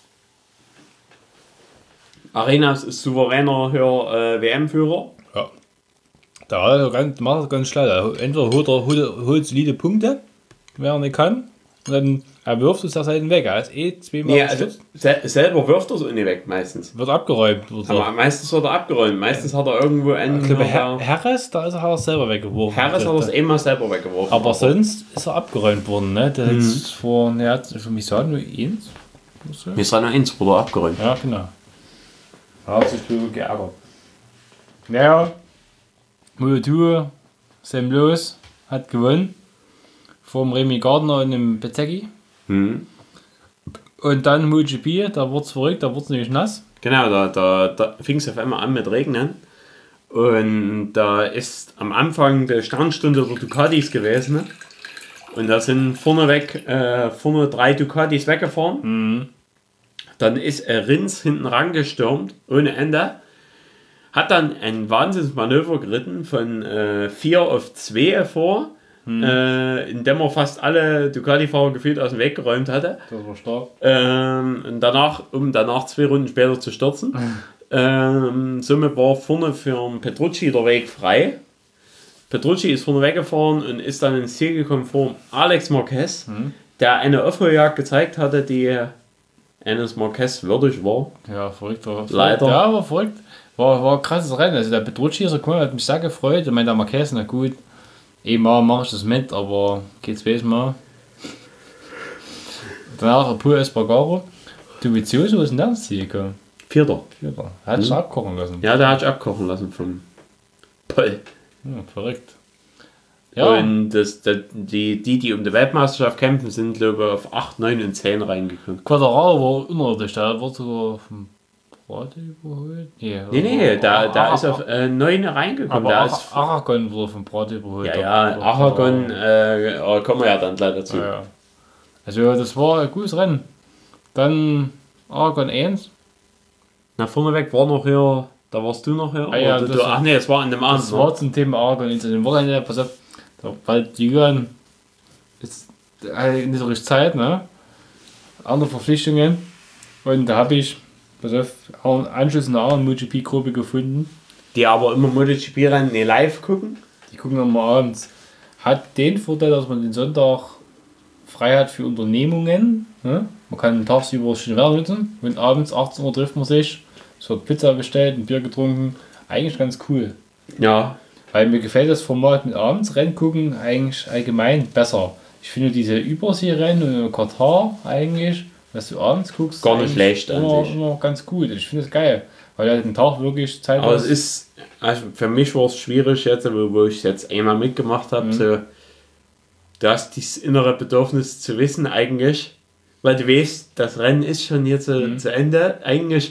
Arenas ist souveräner Hör, äh, W M-Führer. Ja. Da hat er ganz, macht er ganz schlau. Entweder holt er holt, holt solide Punkte, wenn er nicht kann, und dann er wirft es da Seiten weg. Er ist eh zweimal Nee, also, gestürzt, se selber wirft er so nicht weg meistens. wird abgeräumt. Wird Aber er. meistens wird er abgeräumt. Meistens hat er irgendwo einen. Ich glaube, Her Her Harris, da ist er auch selber weggeworfen. Harris hat er es immer selber weggeworfen. Aber sonst ist er abgeräumt worden, ne? Der mhm. jetzt vor, ne, hat für mich sagen nur eins. Mir ist nur eins wurde abgeräumt. Ja, genau. Da hat sich drüber geärgert. Naja, Molotour, Sam Loos hat gewonnen. Vom Remy Gardner und dem Bezecchi. Mhm. Und dann MotoGP, da wurde es verrückt, da wurde es nämlich nass. Genau, da, da, da fing es auf einmal an mit Regnen. Und da ist am Anfang der Sternstunde der Ducatis gewesen. Ne? Und da sind vorneweg äh, vorne drei Ducatis weggefahren. Mhm. Dann ist er Rins hinten rangestürmt, ohne Ende. Hat dann ein Wahnsinnsmanöver geritten von äh, vier auf zwei vor, mhm. äh, in dem er fast alle Ducati-Fahrer gefühlt aus dem Weg geräumt hatte. Das war stark. Ähm, und danach, um danach zwei Runden später zu stürzen. Mhm. Ähm, somit war vorne für Petrucci der Weg frei. Petrucci ist vorne weggefahren und ist dann ins Ziel gekommen vor Alex Marquez, mhm. der eine Aufholjagd gezeigt hatte, die eines Marquez würdig war. Ja, verrückt war. Leider. Ja, war verrückt. War, war ein krasses Rennen. Also der Petrucci ist gekommen, hat mich sehr gefreut. Ich meine, der Marquez, na gut, einmal mache ich das mit, aber geht's weiß mal. Danach Pur Espargaro. Dovizioso ist denn der ins Ziel gekommen? Vierter. Vierter. Hat sich Mhm. abkochen lassen. Ja, der hat sich abkochen lassen vom Paul. Ja, verrückt. Ja. Und das, das, die, die, die um die Weltmeisterschaft kämpfen, sind, glaube ich, auf acht, neun und zehn reingekommen. Quadraro war unordentlich, der wurde sogar vom Prade überholt. Nee, Nee, nee, da, da ist auf äh, neun reingekommen. aber Da Ara- ist, Aragon wurde vom Prade überholt. ja, Der- ja, der Aragon, Quadraro. äh, kommen wir ja dann gleich dazu. Ja, ja. Also das war ein gutes Rennen. Dann Aragon eins. Na, vorneweg war noch hier, da warst du noch hier. Ah, ja, Oder du, das- du, ach nee, es war an dem Abend. Das war zum Thema Aragon eins. An dem Wochenende, pass auf, da bald Julian ist äh, nicht so richtig Zeit, ne? Andere Verpflichtungen. Und da habe ich, pass auf, auch einen Anschluss in einer anderen MotoGP-Gruppe gefunden. Die aber immer MotoGP-Rennen nicht live gucken. Die gucken dann mal abends. Hat den Vorteil, dass man den Sonntag frei hat für Unternehmungen. Ne? Man kann tagsüber schön Wetter nutzen und abends achtzehn Uhr trifft man sich. Es wird Pizza bestellt, ein Bier getrunken. Eigentlich ganz cool. Ja. Weil mir gefällt das Format mit abends Rennen gucken eigentlich allgemein besser. Ich finde diese Überseerennen und Katar eigentlich, was du abends guckst, Gar nicht eigentlich schlecht an immer, sich. immer ganz gut. Ich finde es geil, weil er den Tag wirklich Zeit Aber hat. es ist, also für mich war es schwierig jetzt, wo, wo ich es jetzt einmal mitgemacht habe, Mhm. so, du hast dieses innere Bedürfnis zu wissen eigentlich, weil du weißt, das Rennen ist schon jetzt mhm. zu Ende, eigentlich.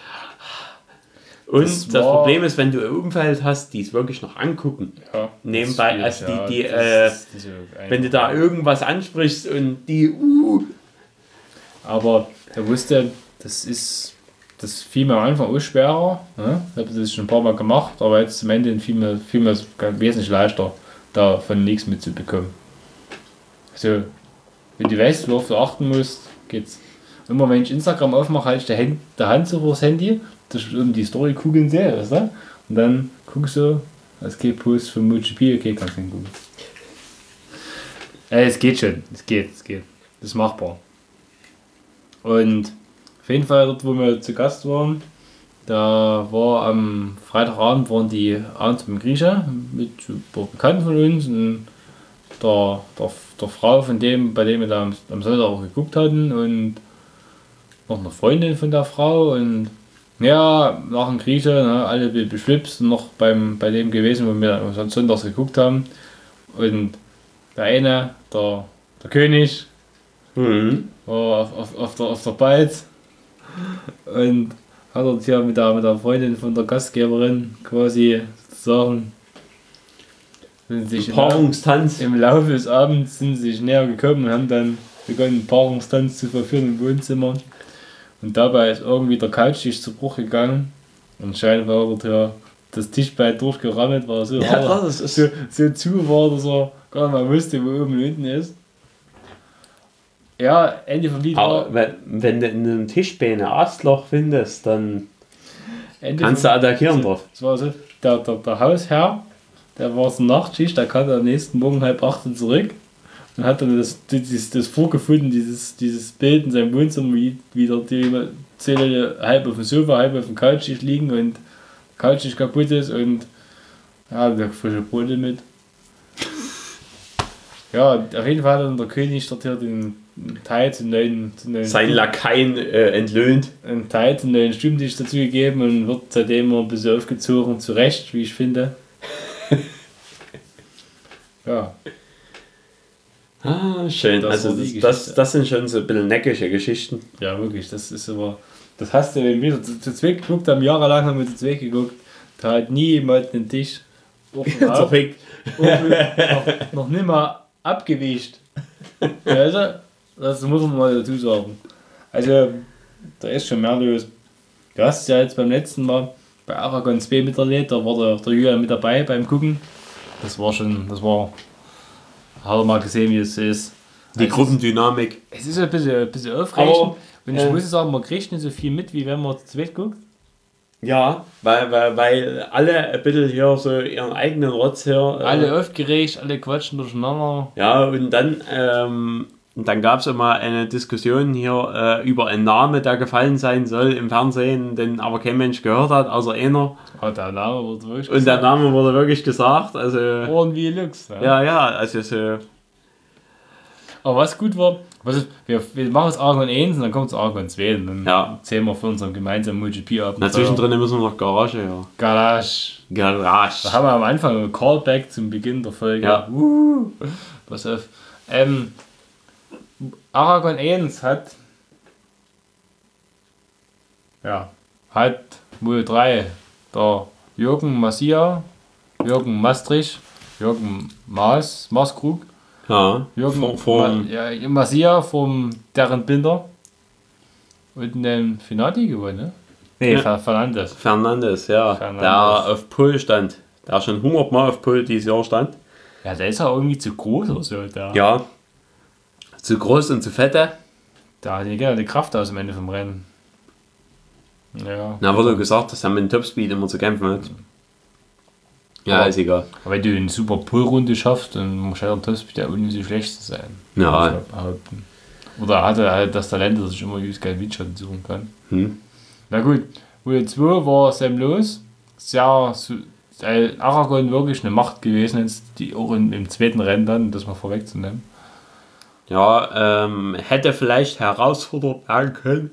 Und Das das, war- Problem ist, wenn du ein Umfeld hast, die es wirklich noch angucken. Ja, Nebenbei, das ist also die, schwierig, die, ja, äh, das ist nicht so wenn du da einfach. irgendwas ansprichst und die, uh, Aber er wusste, das ist, das fiel mir am Anfang auch schwerer. Ne? Ich habe das schon ein paar Mal gemacht, aber jetzt am Ende fiel mir, fiel mir es wesentlich leichter, davon nichts mitzubekommen. Also, wenn du weißt, worauf du achten musst, geht's. Immer wenn ich Instagram aufmache, halte ich die Hand, der Hand so vors Handy, dass ich um die Story-Kugeln sehe, weißt du? Und dann guckst du, es geht Post von MotoGP, okay, kannst du nicht gucken. Äh, es geht schon, es geht, es geht. Das ist machbar. Und auf jeden Fall dort, wo wir zu Gast waren, da war am Freitagabend waren die abends beim Grieche mit ein paar Bekannten von uns und der, der, der Frau von dem, bei dem wir da am, am Sonntag auch geguckt hatten und noch eine Freundin von der Frau und Ja, nach dem Grieche, ne, alle be- beschwipst und noch beim, bei dem gewesen, wo wir sonst sonntags geguckt haben. Und der eine, der, der König, Mhm. war auf, auf, auf der, auf der Balz und hat dort hier mit der, mit der Freundin von der Gastgeberin quasi sozusagen sind sich im, Lau- Paarungstanz. im Laufe des Abends sind sie sich näher gekommen und haben dann begonnen, Paarungstanz zu verführen im Wohnzimmer. Und dabei ist irgendwie der Couchtisch zu Bruch gegangen. Und scheinbar wird ja das Tischbein durchgerammelt, weil er so, Ja, hart, klar, das ist- so, so zu war, dass er gar nicht mal wusste, wo oben und unten ist. Ja, Ende vom Lied war. Aber wenn, wenn du in einem Tischbein ein Astloch findest, dann Ende kannst vom- du attackieren drauf. Es war so, der, der, der Hausherr, der war so Nachtschicht, der kam am nächsten Morgen halb acht zurück und hat dann das, das, das vorgefunden, dieses, dieses Bild in seinem Wohnzimmer, wie, wie der die Zähne halb auf dem Sofa, halb auf dem Couchtisch liegen und der Couchtisch kaputt ist und ja, der frische Brote mit. Ja, auf jeden Fall hat dann der König dort hier den Teil zum neuen, zum neuen Sein Lakaien äh, entlöhnt. einen Teil zum neuen Stimmtisch dazu gegeben und wird seitdem immer ein bisschen aufgezogen, zu Recht, wie ich finde. Ja, Ah, schön. Das also war die das, Geschichte. das, das sind schon so ein bisschen neckische Geschichten. ja, wirklich, das ist aber, das hast du wenn wir zu, zu zweit geguckt haben, jahrelang haben wir zu zweit geguckt, da hat nie jemand den Tisch auf und auf, Zerfickt. noch, noch nicht mal abgewischt. Also, das muss man mal dazu sagen. Also, da ist schon mehr los. Du hast es ja jetzt beim letzten Mal bei Aragon zwei miterlebt, da war der, der Julian mit dabei beim Gucken. Das war schon, das war, hat er mal gesehen, wie es ist. Die Also, Gruppendynamik. Es ist ein bisschen, ein bisschen aufregend. Aber, Und ich äh, muss sagen, man kriegt nicht so viel mit, wie wenn man zu zweit guckt. Ja, weil, weil, weil alle ein bisschen hier so ihren eigenen Rotz hier. Äh, Alle aufgeregt, alle quatschen durcheinander. Ja, und dann, ähm, dann gab es immer eine Diskussion hier äh, über einen Namen, der gefallen sein soll im Fernsehen, den aber kein Mensch gehört hat, außer einer. Oh, der Name wird wirklich Und der Name wurde wirklich gesagt. Also, Ohren wie Lux. Ja. ja, ja, also so. Aber was gut war, was ist, wir, wir machen jetzt Argon eins und dann kommt es Argon zwei und dann Ja. zählen wir für unseren gemeinsamen MotoGP-Abend. Na, zwischendrin müssen wir noch Garage, ja. Garage. Da Garage. haben wir am Anfang ein Callback zum Beginn der Folge. Ja. Uh, pass auf. Ähm, Aragon eins hat ja, hat Moto drei der Jürgen Massia, Jürgen Maastricht, Jürgen Maas, Maaskrug, Ja, Jürgen vom, vom, Ma, ja, Massia vom deren Binder und den Finati gewonnen, ne? Nee, Ja. ja. Fernandes. Fernandes, ja. Fernandes. Der auf Pole stand. Der schon hundert Mal auf Pole dieses Jahr stand. Ja, der ist ja irgendwie zu groß oder so. Der, Ja. Zu groß und zu fette. der hat ja die Kraft aus am Ende vom Rennen. Ja. Na, wurde gesagt, dass er mit dem Topspeed immer zu kämpfen hat. Ja, Aber- ist egal. Aber wenn du eine super Pull-Runde schaffst, dann muss der Topspeed ja auch nicht so schlecht zu sein. Ja. Würde ich behaupten. Oder hat er halt das Talent, dass ich immer übelst geil Windschatten suchen kann. Hm. Na gut, Moto zwei war Sam los. Sehr, so- weil Aragon wirklich eine Macht gewesen ist, die auch in, im zweiten Rennen dann, das mal vorwegzunehmen. Ja, ähm, hätte vielleicht herausfordert werden können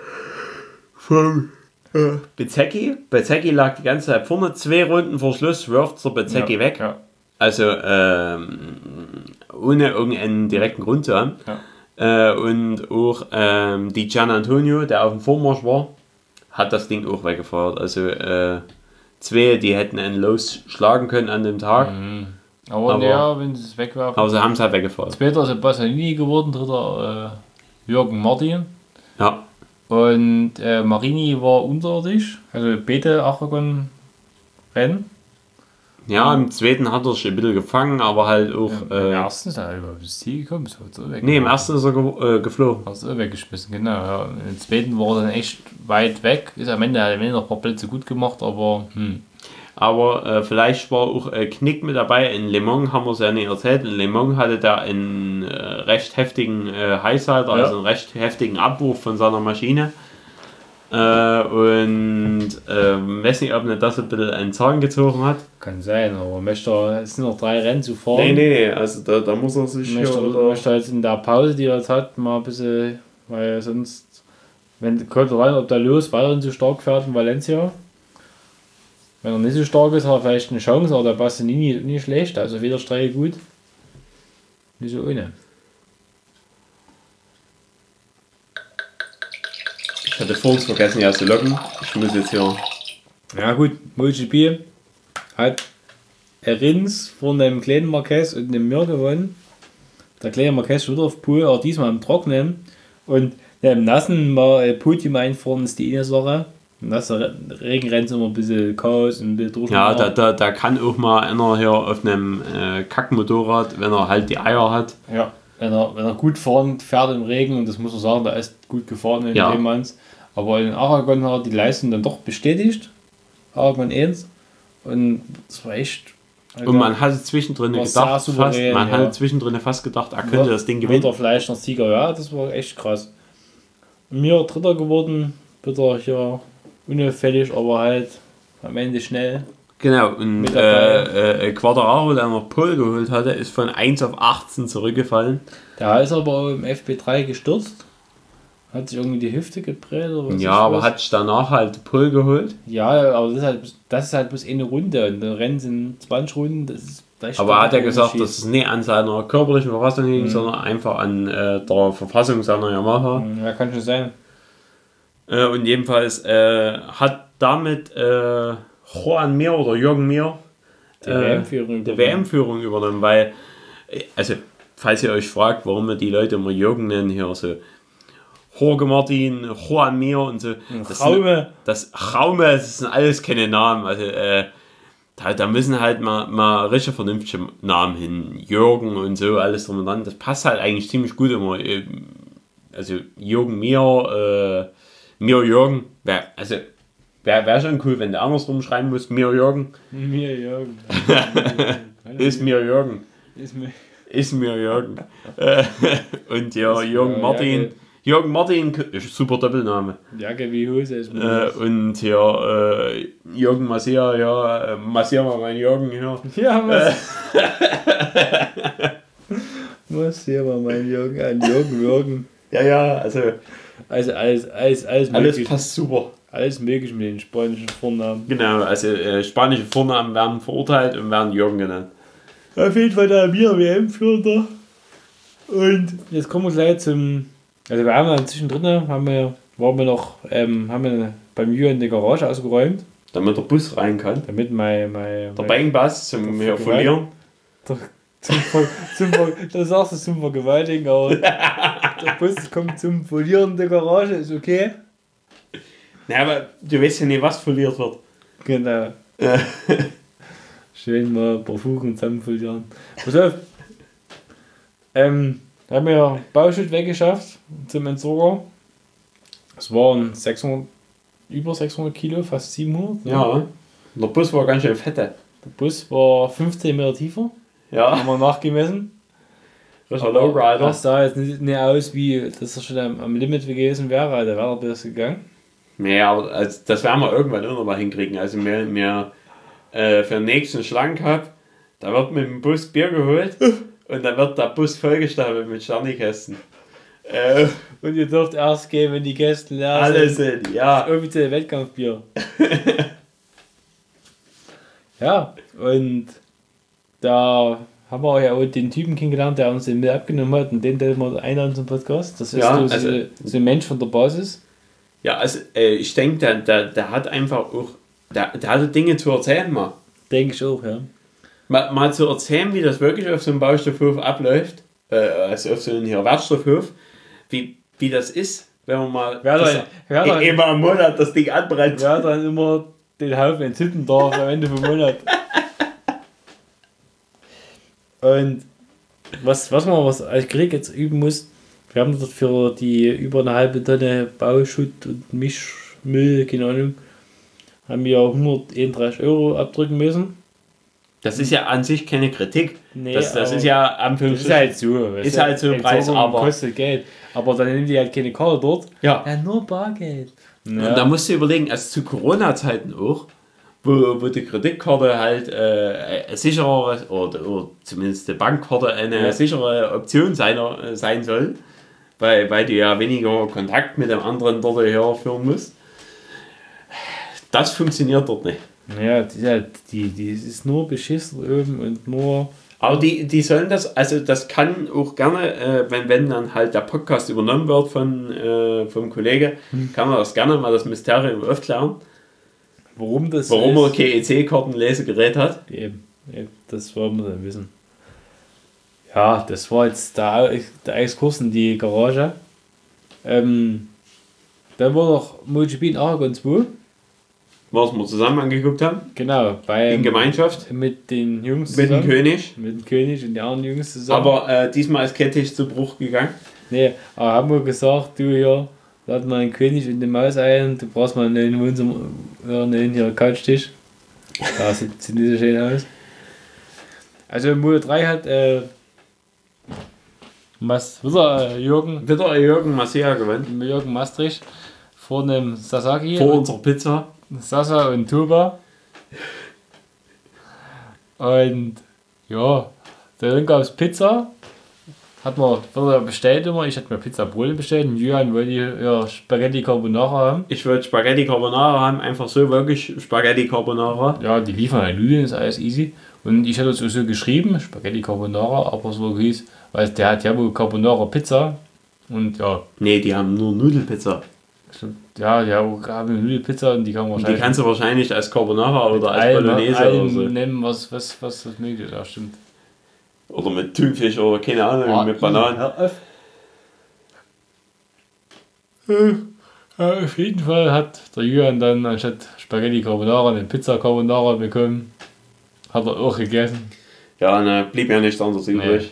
vom äh, Bezecchi. Bezecchi lag die ganze Zeit vorne, zwei Runden vor Schluss wirft der Bezecchi ja, weg. Ja, Also ähm, ohne irgendeinen direkten Grund zu haben. ja. Äh, und auch ähm, die Gian Antonio, der auf dem Vormarsch war, hat das Ding auch weggefeuert. Also äh, zwei, die hätten einen losschlagen können an dem Tag, Mhm. Aber, Aber- ja, wenn sie es wegwerfen. aber sie haben es halt weggefeuert. Zweiter ist ja Bassanini geworden, dritter äh, Jürgen Martin. Ja, Und äh, Marini war unterirdisch, also beide Aragon-Rennen. ja, im zweiten hat er sich ein bisschen gefangen, aber halt auch. Im Äh, ersten ist er über das Ziel gekommen, so hat er weg. nee, im ersten ist er ge äh, geflogen. Hast du weggeschmissen, genau. Ja. Und im zweiten war er dann echt weit weg. Ist am Ende, hat er noch ein paar Plätze gut gemacht, aber hm. Aber äh, vielleicht war auch äh, Knick mit dabei. In Le Mans haben wir es ja nicht erzählt. In Le Mans hatte der einen äh, recht heftigen äh, Highsider, Ja. also einen recht heftigen Abwurf von seiner Maschine. Äh, und äh, weiß nicht, ob er das ein bisschen einen Zahn gezogen hat. Kann sein, aber möchte er, es sind noch drei Rennen zu fahren. Nee, nee, also da, da muss er sich Möchte, hier er- oder möchte er jetzt in der Pause, die er jetzt hat, mal ein bisschen, weil sonst wenn kommt rein, ob der Lewis weiterhin so stark fährt in Valencia. Wenn er nicht so stark ist, hat er vielleicht eine Chance, aber der Bastianini nicht schlecht, also weder Strecke gut, nicht so ohne. Ich hatte vorhin vergessen, ja zu locken. Ich muss jetzt hier. Ja gut, MotoGP hat Rins von einem kleinen Marquez und einem Mir gewonnen. Der kleine Marquez wieder auf Pool, aber diesmal im Trocknen. Und ja, im Nassen mal äh, Podium einfahren ist die eine Sache. Im nassen Regenrennen ist immer ein bisschen Chaos und ein bisschen Durcheinander. Ja, da, da, da kann auch mal einer hier auf einem äh, Kackmotorrad, wenn er halt die Eier hat. Ja, wenn er, wenn er gut fahren fährt im Regen, und das muss man sagen, da ist gut gefahren in Ja. dem Manns. Aber in Aragon hat er die Leistung dann doch bestätigt. Aragon eins. Und das war echt. Und man hatte zwischendrin war gedacht, sehr fast, souverän, man ja. hatte zwischendrin fast gedacht, er könnte das Ding Wird gewinnen. er vielleicht noch Sieger, ja, das war echt krass. Mir Dritter geworden, bitte hier unauffällig, aber halt am Ende schnell. Genau, und Mit dabei. äh, äh, Quadraro, der noch Pole geholt hatte, ist von eins auf achtzehn zurückgefallen. Der ist aber auch im F P drei gestürzt. Hat sich irgendwie die Hüfte gebräht oder was? Ja, ist aber was? hat sich danach halt Pole geholt. Ja, aber das ist halt, das ist halt bloß eine Runde. Und der Rennen sind zwanzig Runden. Das ist, das Aber hat er ist gesagt, Unterschied. dass es nicht an seiner körperlichen Verfassung hing, Mhm. sondern einfach an äh, der Verfassung seiner Yamaha. Ja, kann schon sein. Äh, und jedenfalls äh, hat damit äh, Juan Mir oder Jürgen Mir Die W M-Führung die übernommen. W M-Führung übernommen, weil, äh, also, falls ihr euch fragt, warum wir die Leute immer Jürgen nennen, hier so Jorge Martin, Juan Mir und so. Das sind, Raume. das Raume, das sind alles keine Namen. Also, äh, da, da müssen halt mal, mal richtig vernünftige Namen hin. Jürgen und so, alles drum und dran. Das passt halt eigentlich ziemlich gut immer. äh, Also, Jürgen Mir, äh, Mir Jürgen. Wär, also, wäre wär schon cool, wenn du andersrum schreiben musst. Mir Jürgen. Mir Jürgen. Ist mir Jürgen. Ist mir. Ist mir Jürgen. Äh, und ja, Ist Jürgen mir Martin. Jürgen. Jürgen Martin, ist super Doppelname. Jacke wie Hose ist mir. Äh, und ja, äh, Jürgen Massier, ja, äh, massier mal meinen Jürgen hier. Ja, was? Was hier war mein Jürgen an Jürgen Jürgen. Ja, ja, also Also alles, alles, alles alles möglich. passt super. Alles möglich mit den spanischen Vornamen. Genau, also äh, spanische Vornamen werden verurteilt und werden Jürgen genannt. Auf jeden Fall der Bier W M-Führer. Und jetzt kommen wir gleich zum. Also wir haben ja zwischendrin, haben wir, waren wir noch, ähm, haben wir beim Jürgen die Garage ausgeräumt, Damit der Bus rein kann. damit mein, mein, Der mein Bangbass zum Der hier verlieren. zum, Ver, zum Ver, das sagst du zum Vergewaltigen, aber der Bus kommt zum Verlieren der Garage, ist okay. Na, aber du weißt ja nicht, was verliert wird. Genau. Schön mal ein paar Fugen zusammen verlieren. Pass auf. Ähm, da haben wir Bauschutt weggeschafft zum Entsorger. Es waren sechshundert, über sechshundert Kilo, fast siebenhundert. Ne? Ja. Der Bus war ganz schön fette. Der Bus war fünfzehn Meter tiefer, Ja. haben wir nachgemessen. Richtiger Lowrider. Das sah jetzt nicht, nicht aus, wie dass er schon am, am Limit gewesen wäre, da wäre er bis gegangen. Nee, aber also, das werden wir irgendwann auch noch mal hinkriegen. Also wir, wir äh, für den nächsten Schlank hab, da wird mit dem Bus Bier geholt und dann wird der Bus vollgestapelt mit Sternikästen. Äh, Und ihr dürft erst gehen, wenn die Gäste leer alles sind. sind, ja. Offiziell Wettkampfbier. Ja, und da haben wir ja auch den Typen kennengelernt, der uns den Müll abgenommen hat, und den stellen wir einladen zum Podcast. Das ist Ja, so, also- so, so ein Mensch von der Basis. Ja, also äh, ich denke, der, der, der hat einfach auch, der, der hatte Dinge zu erzählen mal. Denke ich auch, ja. mal. Mal zu erzählen, wie das wirklich auf so einem Baustoffhof abläuft, äh, also auf so einem hier Wertstoffhof, wie, wie das ist, wenn man mal Wer das, dann- wer dann- eh- eh mal im Monat das Ding anbrennt. Wer dann immer den Haufen entzünden darf am Ende vom Monat. Und was, was man was als Krieg jetzt üben muss, wir haben dort für die über eine halbe Tonne Bauschutt und Mischmüll, keine Ahnung, haben wir hunderteinunddreißig Euro abdrücken müssen. Das ist ja an sich keine Kritik. Nee, das, das aber ist ja am Das ist halt so. Ist halt so ein Preis, Entsorgung aber- kostet Geld. Aber dann nehmen die halt keine Karte dort. Ja. Ja, nur Bargeld. Und da musst du überlegen, also zu Corona-Zeiten auch, wo, wo die Kreditkarte halt äh, eine sichere, oder, oder zumindest die Bankkarte eine Ja. sichere Option seiner, äh, sein soll, weil, weil du ja weniger Kontakt mit dem anderen dort herführen musst. Das funktioniert dort nicht. Ja, die, die, die ist nur beschissen oben und nur. Aber die, die sollen das, also das kann auch gerne, äh, wenn, wenn dann halt der Podcast übernommen wird von, äh, vom Kollege, hm. kann man das gerne mal das Mysterium aufklären. Warum das Warum er kein E C-Karten-Lesegerät hat. Eben, eben, das wollen wir dann wissen. Ja, das war jetzt der, der Exkurs in die Garage. Ähm, dann war noch MotoGP in Aragon zwei. Was wir zusammen angeguckt haben. Genau, bei in Gemeinschaft. Mit den Jungs zusammen. Mit dem König. Mit dem König und den anderen Jungs zusammen. Aber äh, diesmal ist kein Tisch zu Bruch gegangen. Nee, aber haben wir gesagt, du hier, lad mal einen König und den Maus ein, du brauchst mal einen Wohnzimmer, ja, einen hier Couchtisch. Da sieht, sieht nicht so schön aus. Also Moto drei hat äh, was, wieder Jürgen. Wieder Jürgen Masia gewonnen. Jürgen Maastricht vor einem Sasaki. Vor unserer Pizza. Sasa und Tuba. Und ja, dann gab es Pizza. Hat man wurde bestellt immer. Ich hatte mir Pizza Brot bestellt. Und Julian wollte ja Spaghetti Carbonara haben. Ich wollte Spaghetti Carbonara haben, einfach so wirklich Spaghetti Carbonara. Ja, die liefern halt Nudeln, ist alles easy. Und ich hatte es so geschrieben, Spaghetti Carbonara, aber so hieß, weil der hat ja wohl Carbonara Pizza. Und ja. Nee, die haben nur Nudelpizza. Ja, die haben eine Nudelpizza und die kann man wahrscheinlich. Die kannst du wahrscheinlich als Carbonara oder als Bolognese oder so nehmen, was, was, was das möglich ist. Ja, stimmt. Oder mit Thunfisch oder keine Ahnung, ah, mit Bananen. Ja, auf. Ja, auf jeden Fall hat der Julian dann anstatt Spaghetti Carbonara eine Pizza Carbonara bekommen. Hat er auch gegessen. Ja, ne, blieb ja nichts anderes übrig.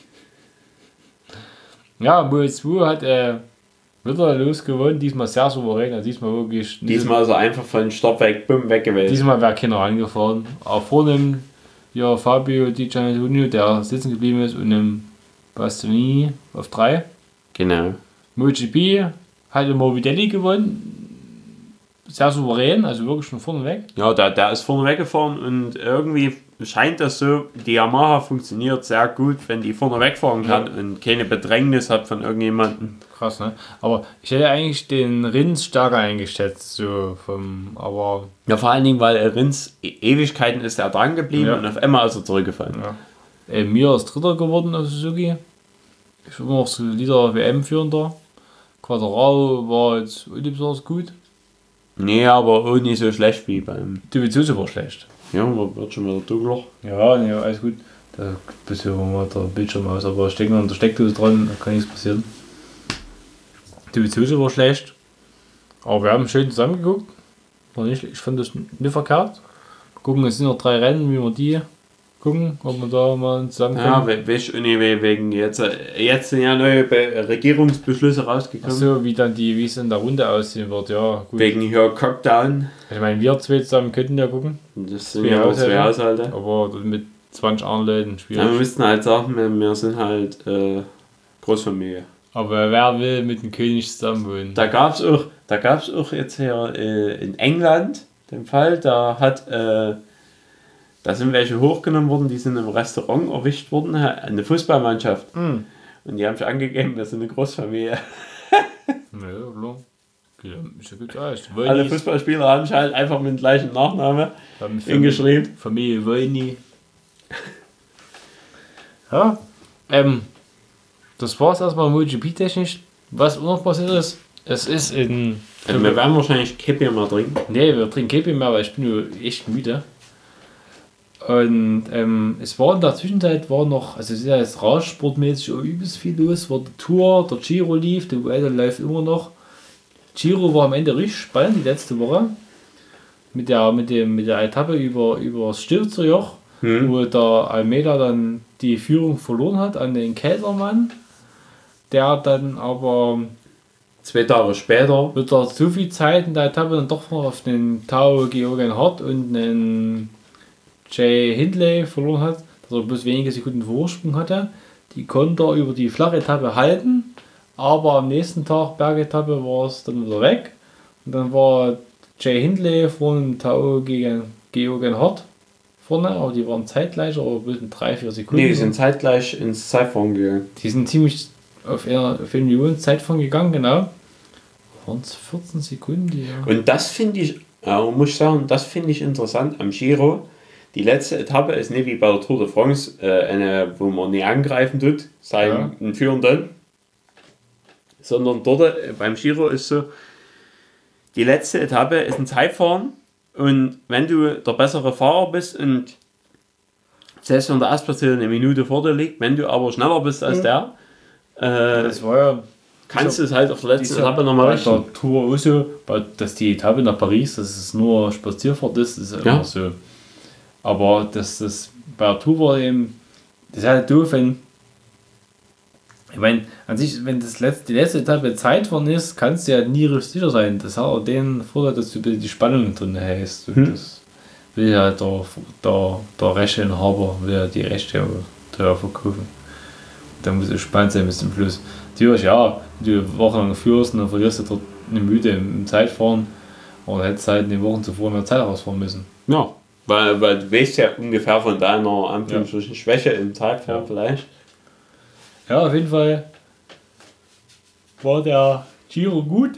Nee. Ja, Moto zwei hat äh, wieder losgewonnen, diesmal sehr souverän, also diesmal wirklich. Diesmal ist er einfach von Start weg, bumm, weg gewesen. Diesmal wäre keiner angefahren. Auch vorne ja, Fabio Di Giannantonio, der sitzen geblieben ist, und einem Bastianini auf drei. Genau. MotoGP hat der Morbidelli gewonnen. Sehr souverän, also wirklich schon vorne weg. Ja, der, der ist vorne weggefahren und irgendwie scheint das so, die Yamaha funktioniert sehr gut, wenn die vorne wegfahren kann ja. und keine Bedrängnis hat von irgendjemandem. Krass, ne? Aber ich hätte eigentlich den Rins stärker eingeschätzt, so vom, aber... Ja, vor allen Dingen, weil Rins e- Ewigkeiten ist er dran geblieben ja. und auf einmal ist er zurückgefallen. Ja. Äh, Mir ist Dritter geworden auf Suzuki. Ich war immer noch solider W M-Führender. Quadraro war jetzt nicht besonders gut. Nee, aber auch nicht so schlecht wie beim... Dovizioso war schlecht. Ja, wird schon wieder dunkler. Ja, nee, alles gut. Da bist du mal der Bildschirm aus, aber steckt noch an der Steckdose dran, da kann nichts passieren. Dovizioso war schlecht. Aber wir haben schön zusammengeguckt. War nicht, ich fand das nicht verkehrt. Gucken, es sind noch drei Rennen, wie wir die gucken, ob wir da mal zusammenkommen. Ja, we- weißt du, nee, wegen jetzt, jetzt sind ja neue Be- Regierungsbeschlüsse rausgekommen. Achso, wie dann die, wie es in der Runde aussehen wird, ja. Gut. Wegen hier Cockdown. Ich meine, wir zwei zusammen könnten ja gucken. Das sind ja auch zwei Haushalte. Aber mit zwanzig anderen Leuten schwierig. Ja, wir müssten halt sagen, wir, wir sind halt äh, Großfamilie. Aber wer will mit dem König zusammen wohnen? Da gab es auch, da gab's auch jetzt hier äh, in England den Fall, da hat äh, da sind welche hochgenommen worden, die sind im Restaurant erwischt worden, eine Fußballmannschaft. Mm. Und die haben sich angegeben, wir sind eine Großfamilie. Ja, klar. Ja, ist ja gut aus. Alle Fußballspieler haben sich halt einfach mit dem gleichen Nachnamen hingeschrieben. Familie Wolny. Ja, ähm, das war es erstmal MotoGP-technisch. Was auch noch passiert ist, es ist in... Also wir werden wahrscheinlich Kepi mehr trinken. Nee, wir trinken Kepi mehr, weil ich bin nur echt müde. Und ähm, es war in der Zwischenzeit war noch, also es ist ja jetzt radsportmäßig auch übelst viel los, war die Tour, der Giro lief, der Vuelta läuft immer noch. Giro war am Ende richtig spannend, die letzte Woche. Mit der, mit dem, mit der Etappe über, über das Stilfserjoch, hm. wo der Almeida dann die Führung verloren hat an den Keltermann, der dann aber zwei Tage später wird er so viel Zeit in der Etappe dann doch noch auf den Tao Geoghegan Hart und einen Jay Hindley verloren hat, dass er bloß wenige Sekunden Vorsprung hatte. Die konnte er über die flache Etappe halten, aber am nächsten Tag, Bergetappe, war es dann wieder weg. Und dann war Jay Hindley vorne Tao gegen Geoghegan Hart vorne, aber die waren zeitgleich, aber bloß mit drei, vier Sekunden. Nee, die sind zeitgleich ins Zeitfahren gegangen. Die sind ziemlich auf einer auf eine Million Zeit von gegangen, genau. Waren es vierzehn Sekunden, ja. Und das finde ich, äh, muss ich sagen, das finde ich interessant am Giro. Die letzte Etappe ist nicht wie bei der Tour de France, äh, eine, wo man nie angreifen tut, seinen ja. Führenden. Sondern dort äh, beim Giro ist so, die letzte Etappe ist ein Zeitfahren und wenn du der bessere Fahrer bist und selbst wenn der Erstplatzierte eine Minute vor dir liegt, wenn du aber schneller bist als der, äh, das war ja, kannst du es halt auf der letzten Etappe nochmal richten. Bei der Tour auch so, dass die Etappe nach Paris, dass es nur Spazierfahrt ist, ist immer ja. so. Aber dass das bei der Tour war eben, das ist halt doof, wenn, ich meine, an sich, wenn das letzte, die letzte Etappe Zeitfahren ist, kannst du ja nie richtig sicher sein. Das hat auch den Vorteil, dass du ein bisschen die Spannung drin hast. Hm. Das will ja der, der, der Rechteinhaber, will ja die Rechte teuer verkaufen. Da muss es spannend sein bis zum Schluss. Natürlich, ja, du wochenlang führst und dann verlierst du dort eine Müde im Zeitfahren, oder hättest halt eine Woche zuvor mehr Zeit rausfahren müssen. Ja. Weil, weil du weißt ja ungefähr von deiner Anführungsstrichen ja. Schwäche im Zeitfahren ja. vielleicht. Ja, auf jeden Fall war der Giro gut.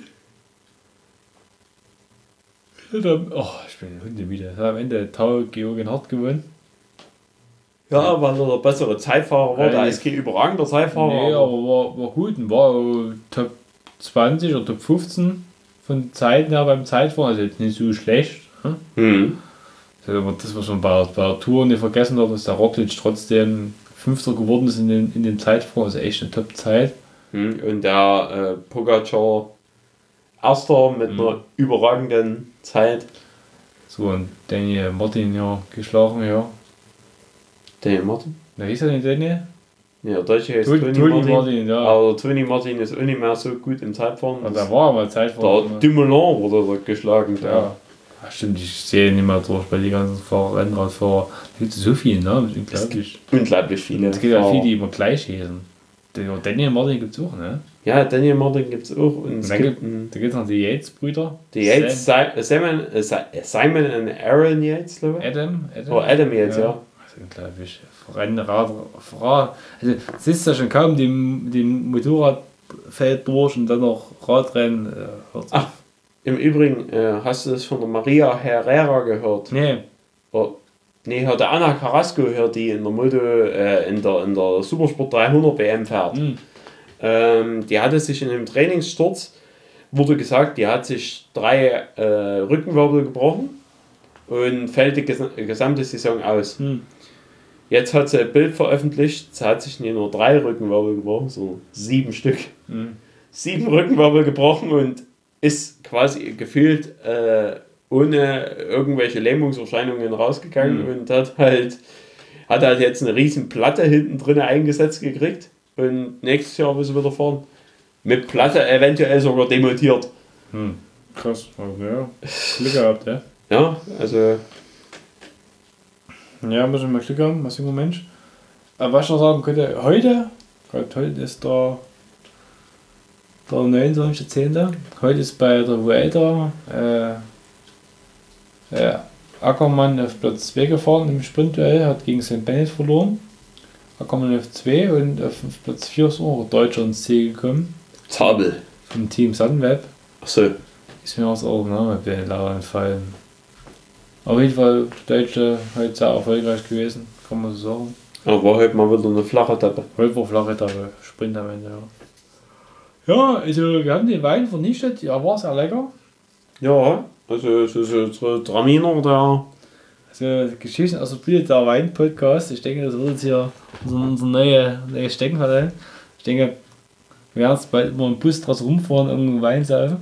Oh, ich bin hundemüde. Am Ende Tau Georgen Hart gewonnen. Ja, weil er der bessere Zeitfahrer war. Der ist kein überragender Zeitfahrer. Nee, aber war, war gut und war Top zwanzig oder Top fünfzehn von Zeiten her beim Zeitfahren. Also jetzt nicht so schlecht. Hm? Mhm. Das, was man bei, bei der Tour nicht vergessen hat, dass der Roglic trotzdem Fünfter geworden ist in, den, in dem Zeitfahren, also echt eine Top-Zeit. Mhm. Und der äh, Pogacar Erster mit mhm. einer überragenden Zeit. So, und Daniel Martin ja geschlagen, ja. Daniel Martin? Na, hieß er denn Daniel? Ja, der Deutsche heißt Tony, Tony, Tony Martin, Martin, ja. Aber Tony Martin ist auch nicht mehr so gut im Zeitfahren. Also, da war aber Zeitfahren. Der Dumoulin wurde da geschlagen. Ja. ja. Ach, stimmt, ich sehe nicht mehr durch bei den ganzen Fahrer, Rennradfahrer. Da gibt es so viele, ne? Unglaublich. Unglaublich viele. Es gibt ja viele, die immer gleich heißen. Daniel Martin gibt es auch, ne? Ja, Daniel Martin gibt es auch. Und, und dann gibt es noch die Yates-Brüder. Die Yates, Simon, Simon und Aaron Yates, glaube ich. Adam, Adam. Oh, Adam Yates, ja. ja. Also unglaublich. Rennrad, Rad. Also, es ist ja schon kaum dem, dem Motorradfeld durch und dann noch Radrennen. Äh, Ach, im Übrigen, äh, hast du das von der Maria Herrera gehört? Nee. Oh, nee, hat der Anna Carrasco gehört, die in der Moto, äh, in der, in der Supersport dreihundert W M fährt. Mhm. Ähm, die hatte sich in einem Trainingssturz, wurde gesagt, die hat sich drei äh, Rückenwirbel gebrochen und fällt die ges- gesamte Saison aus. Mhm. Jetzt hat sie ein Bild veröffentlicht, sie hat sich nicht nur drei Rückenwirbel gebrochen, sondern sieben Stück. Mhm. Sieben Rückenwirbel gebrochen und ist quasi gefühlt äh, ohne irgendwelche Lähmungserscheinungen rausgegangen mhm. und hat halt, hat halt jetzt eine riesen Platte hinten drin eingesetzt gekriegt und nächstes Jahr will sie wieder fahren. Mit Platte eventuell sogar demontiert. Hm. Krass, also, ja. Glück gehabt, ja. Ja, also. Ja, muss ich mal Glück haben, was junger Mensch. Aber was ich noch sagen könnte, heute, heute ist der der neunundzwanzigster zehnte Heute ist bei der Vuelta äh, äh, Ackermann auf Platz zwei gefahren im Sprintduell, hat gegen Sankt Bennett verloren. Ackermann auf zwei und auf Platz vier ist auch ein Deutscher ins Ziel gekommen. Zabel. Vom Team Sunweb. Achso. Ist mir aus auch Name bei den Lauer entfallen. Auf jeden Fall der Deutsche heute sehr erfolgreich gewesen, kann man so sagen. Aber war heute mal wieder eine flache Etappe. Heute war flache Etappe, Sprint am Ende, ja. Ja, also wir haben den Wein vernichtet, ja, war sehr lecker. Ja, also so, so, so Traminer, der. Also Geschichten aus der Bühne, der Wein-Podcast. Ich denke, das wird jetzt hier unser, unser neue, neues Steckenpferd sein. Ich denke, wir werden jetzt bald immer im Bus draus rumfahren und irgendeinen Wein saufen.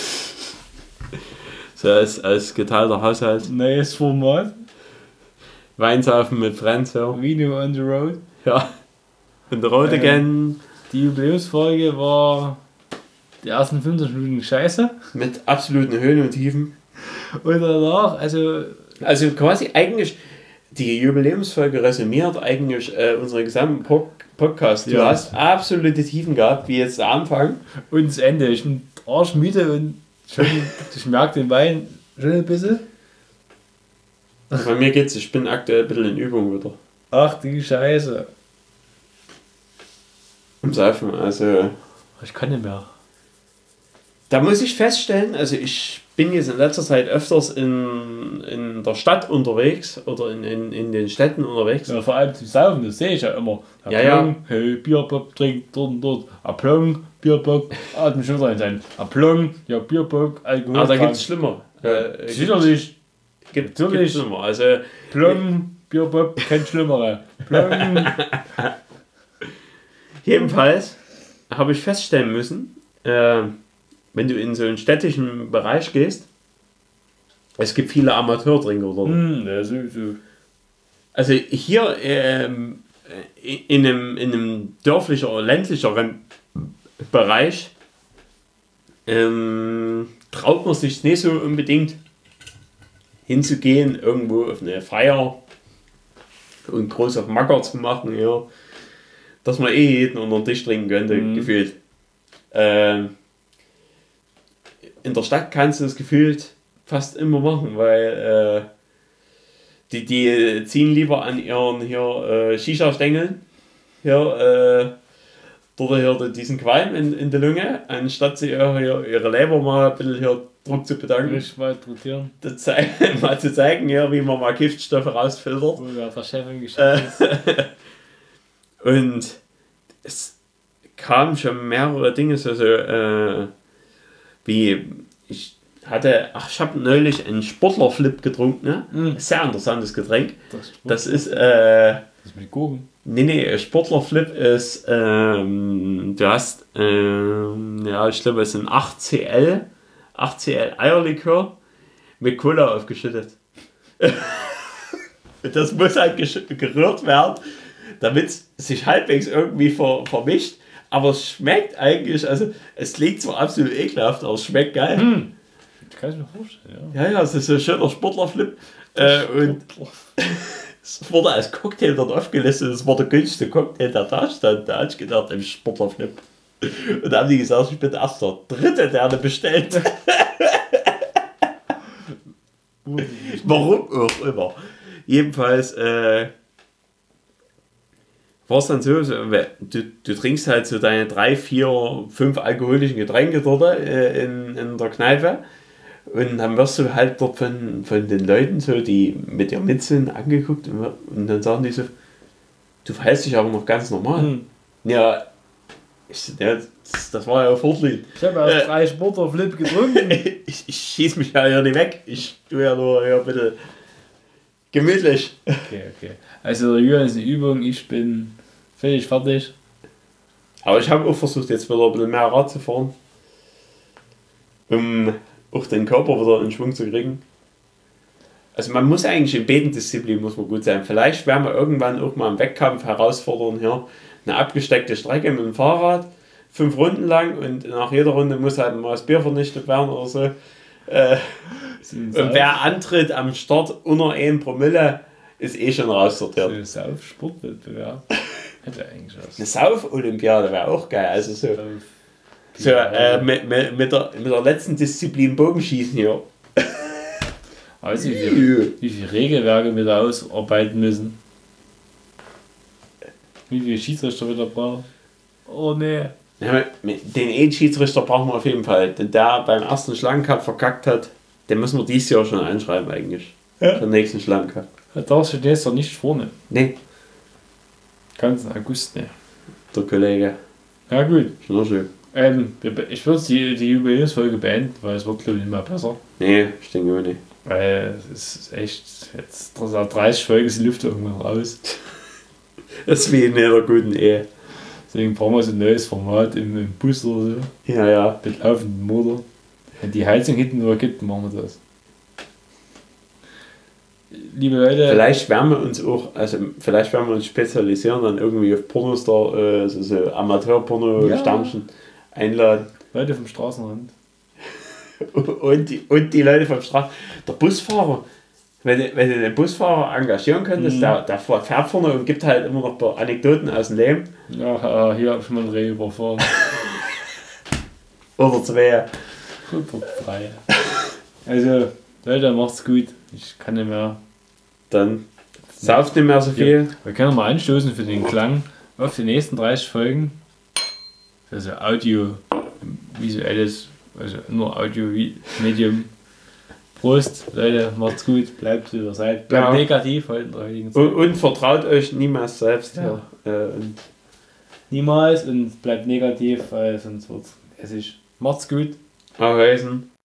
So als, als geteilter Haushalt. Neues Format. Weinsaufen mit Friends, ja. Vino on the road. Ja. Und der Road again. Die Jubiläumsfolge war die ersten fünfzehn Minuten scheiße. Mit absoluten Höhen und Tiefen. Und danach, also... Also quasi eigentlich, die Jubiläumsfolge resümiert eigentlich äh, unseren gesamten po- Podcast. Du ja. hast absolute Tiefen gehabt, wie jetzt der Anfang. Und das Ende. Ich bin arschmüde und schon, ich merke den Wein schon ein bisschen. Bei mir geht's, ich bin aktuell ein bisschen in Übung wieder. Ach die Scheiße. Im Saufen, also Ich kann nicht mehr. da muss ich feststellen, also ich bin jetzt in letzter Zeit öfters in, in der Stadt unterwegs oder in, in, in den Städten unterwegs. Ja, vor allem zum Saufen, das sehe ich ja immer. Ja, ja. Aplong, hey, Bierbock, trinkt dort und dort. Aplong, Bierbock, atmen schon rein sein. Aplong, ja, Bierbock, Alkohol. Aber da gibt es schlimmer. Äh, Sicherlich. Gibt Natürlich. es schlimmer. Also, Plong, Bierbock, kein Schlimmere. Plong. jedenfalls habe ich feststellen müssen, äh, wenn du in so einen städtischen Bereich gehst, es gibt viele Amateurtrinker dort. Hm, ja, so, so. Also hier ähm, in, einem, in einem dörflicher oder ländlicheren Bereich ähm, traut man sich nicht so unbedingt hinzugehen, irgendwo auf eine Feier und groß auf Macker zu machen, ja, dass man eh jeden unter den Tisch trinken könnte, Mhm. gefühlt. Ähm, in der Stadt kannst du das gefühlt fast immer machen, weil äh, die, die ziehen lieber an ihren hier äh, Shisha-Stängeln hier, äh, dort hier diesen Qualm in, in der Lunge, anstatt sie hier, hier ihre Leber mal ein bisschen hier Druck zu bedanken, Richtig malträtieren. das zei- mal zu zeigen, hier, wie man mal Giftstoffe rausfiltert. Wo ja der Chef im Geschäft ist. Und es kamen schon mehrere Dinge, so, so äh, wie ich hatte, ach, ich habe neulich einen Sportlerflip getrunken, ne? Mm. Sehr interessantes Getränk. Das, Das ist, äh, das mit Gurken. nee, nee, Sportlerflip ist, ähm, du hast, ähm, ja, ich glaube, es sind acht C L, acht C L Eierlikör mit Cola aufgeschüttet. Das muss halt gesch- gerührt werden, damit es sich halbwegs irgendwie ver vermischt. Aber es schmeckt eigentlich, also es klingt zwar absolut ekelhaft, aber es schmeckt geil. Hm. Das kann ich mir vorstellen, ja. Ja, ja, es ist so ein schöner Sportlerflip. Äh, und es wurde als Cocktail dort aufgelistet, es war der günstigste Cocktail, der da stand. Da habe ich gedacht, im Sportlerflip. Und da haben die gesagt, ich bin erst der Dritte, der eine bestellt. Warum auch immer. Jedenfalls äh, war es dann so, so du, du trinkst halt so deine drei, vier, fünf alkoholischen Getränke dort äh, in, in der Kneipe und dann wirst du halt dort von, von den Leuten, so, die mit dir mit sind, angeguckt und, und dann sagen die so, du verhältst dich aber noch ganz normal. Hm. Ja, ich, so, ja das, das war ja Fortlied. Ich habe ja Äh. drei Sportlerflip getrunken. ich, ich schieß mich ja hier nicht weg. Ich tue ja nur hier bitte gemütlich. Okay, okay. Also der Jürgen ist eine Übung, ich bin völlig fertig. Aber ich habe auch versucht, jetzt wieder ein bisschen mehr Rad zu fahren. Um auch den Körper wieder in Schwung zu kriegen. Also man muss eigentlich in Betendisziplin muss man gut sein. Vielleicht werden wir irgendwann auch mal im Wettkampf herausfordern, hier eine abgesteckte Strecke mit dem Fahrrad, fünf Runden lang und nach jeder Runde muss halt mal das Bier vernichtet werden oder so. Äh, und wer antritt am Start unter einem Promille, ist eh schon raussortiert. So auf Sportwettbewerb. Hätte eigentlich was. Eine Sauf-Olympiade wäre auch geil. Also so, so äh, mit, mit, mit, der, mit der letzten Disziplin Bogenschießen hier. Weißt du, wie viele, wie viele Regelwerke wir da ausarbeiten müssen? Wie viele Schiedsrichter wir da brauchen? Oh nee. Ja, den E-Schiedsrichter brauchen wir auf jeden Fall. Denn der beim ersten Schlangencup verkackt hat, den müssen wir dieses Jahr schon einschreiben eigentlich. Ja. Für den nächsten Schlangencup. Da steht jetzt doch nicht vorne. Nee, Ganz im August, ne. der Kollege. Ja gut. Schon auch schön. Ähm, wir- ich würde die, die Jubiläumsfolge beenden, weil es wird glaube ich nicht mehr besser. Nee, ich denke auch nicht. Weil es ist echt, jetzt nach dreißig Folgen ist die Luft irgendwann raus. Das ist wie in jeder guten Ehe. Deswegen brauchen wir so ein neues Format im, im Bus oder so. Ja, ja. Mit laufendem Motor. Wenn die Heizung hinten nur gibt, dann machen wir das. Liebe Leute, Vielleicht werden wir uns auch, also vielleicht werden wir uns spezialisieren, dann irgendwie auf Pornostar, äh, so, so Amateur-Porno-Sternchen einladen. Leute vom Straßenrand. Und die, und die Leute vom Straßen. Der Busfahrer, wenn du, wenn du den Busfahrer engagieren könntest, Mhm. der, der fährt vorne und gibt halt immer noch ein paar Anekdoten aus dem Leben. Ja, äh, hier habe ich mal ein Reh überfahren. Oder zwei. Oder drei. Also, Leute, macht's gut. Ich kann nicht mehr. Dann sauft nicht mehr so viel. Wir können mal anstoßen für den Klang auf die nächsten dreißig Folgen. also Audio, visuelles, also nur Audio-Medium. Prost, Leute, macht's gut, bleibt wie ihr seid. Bleibt Ja. negativ heute in der heutigen Zeit. Und, und vertraut euch niemals selbst. Ja. Ja. Äh, und Niemals und bleibt negativ, weil sonst wird's essig. Macht's gut. Ahausen.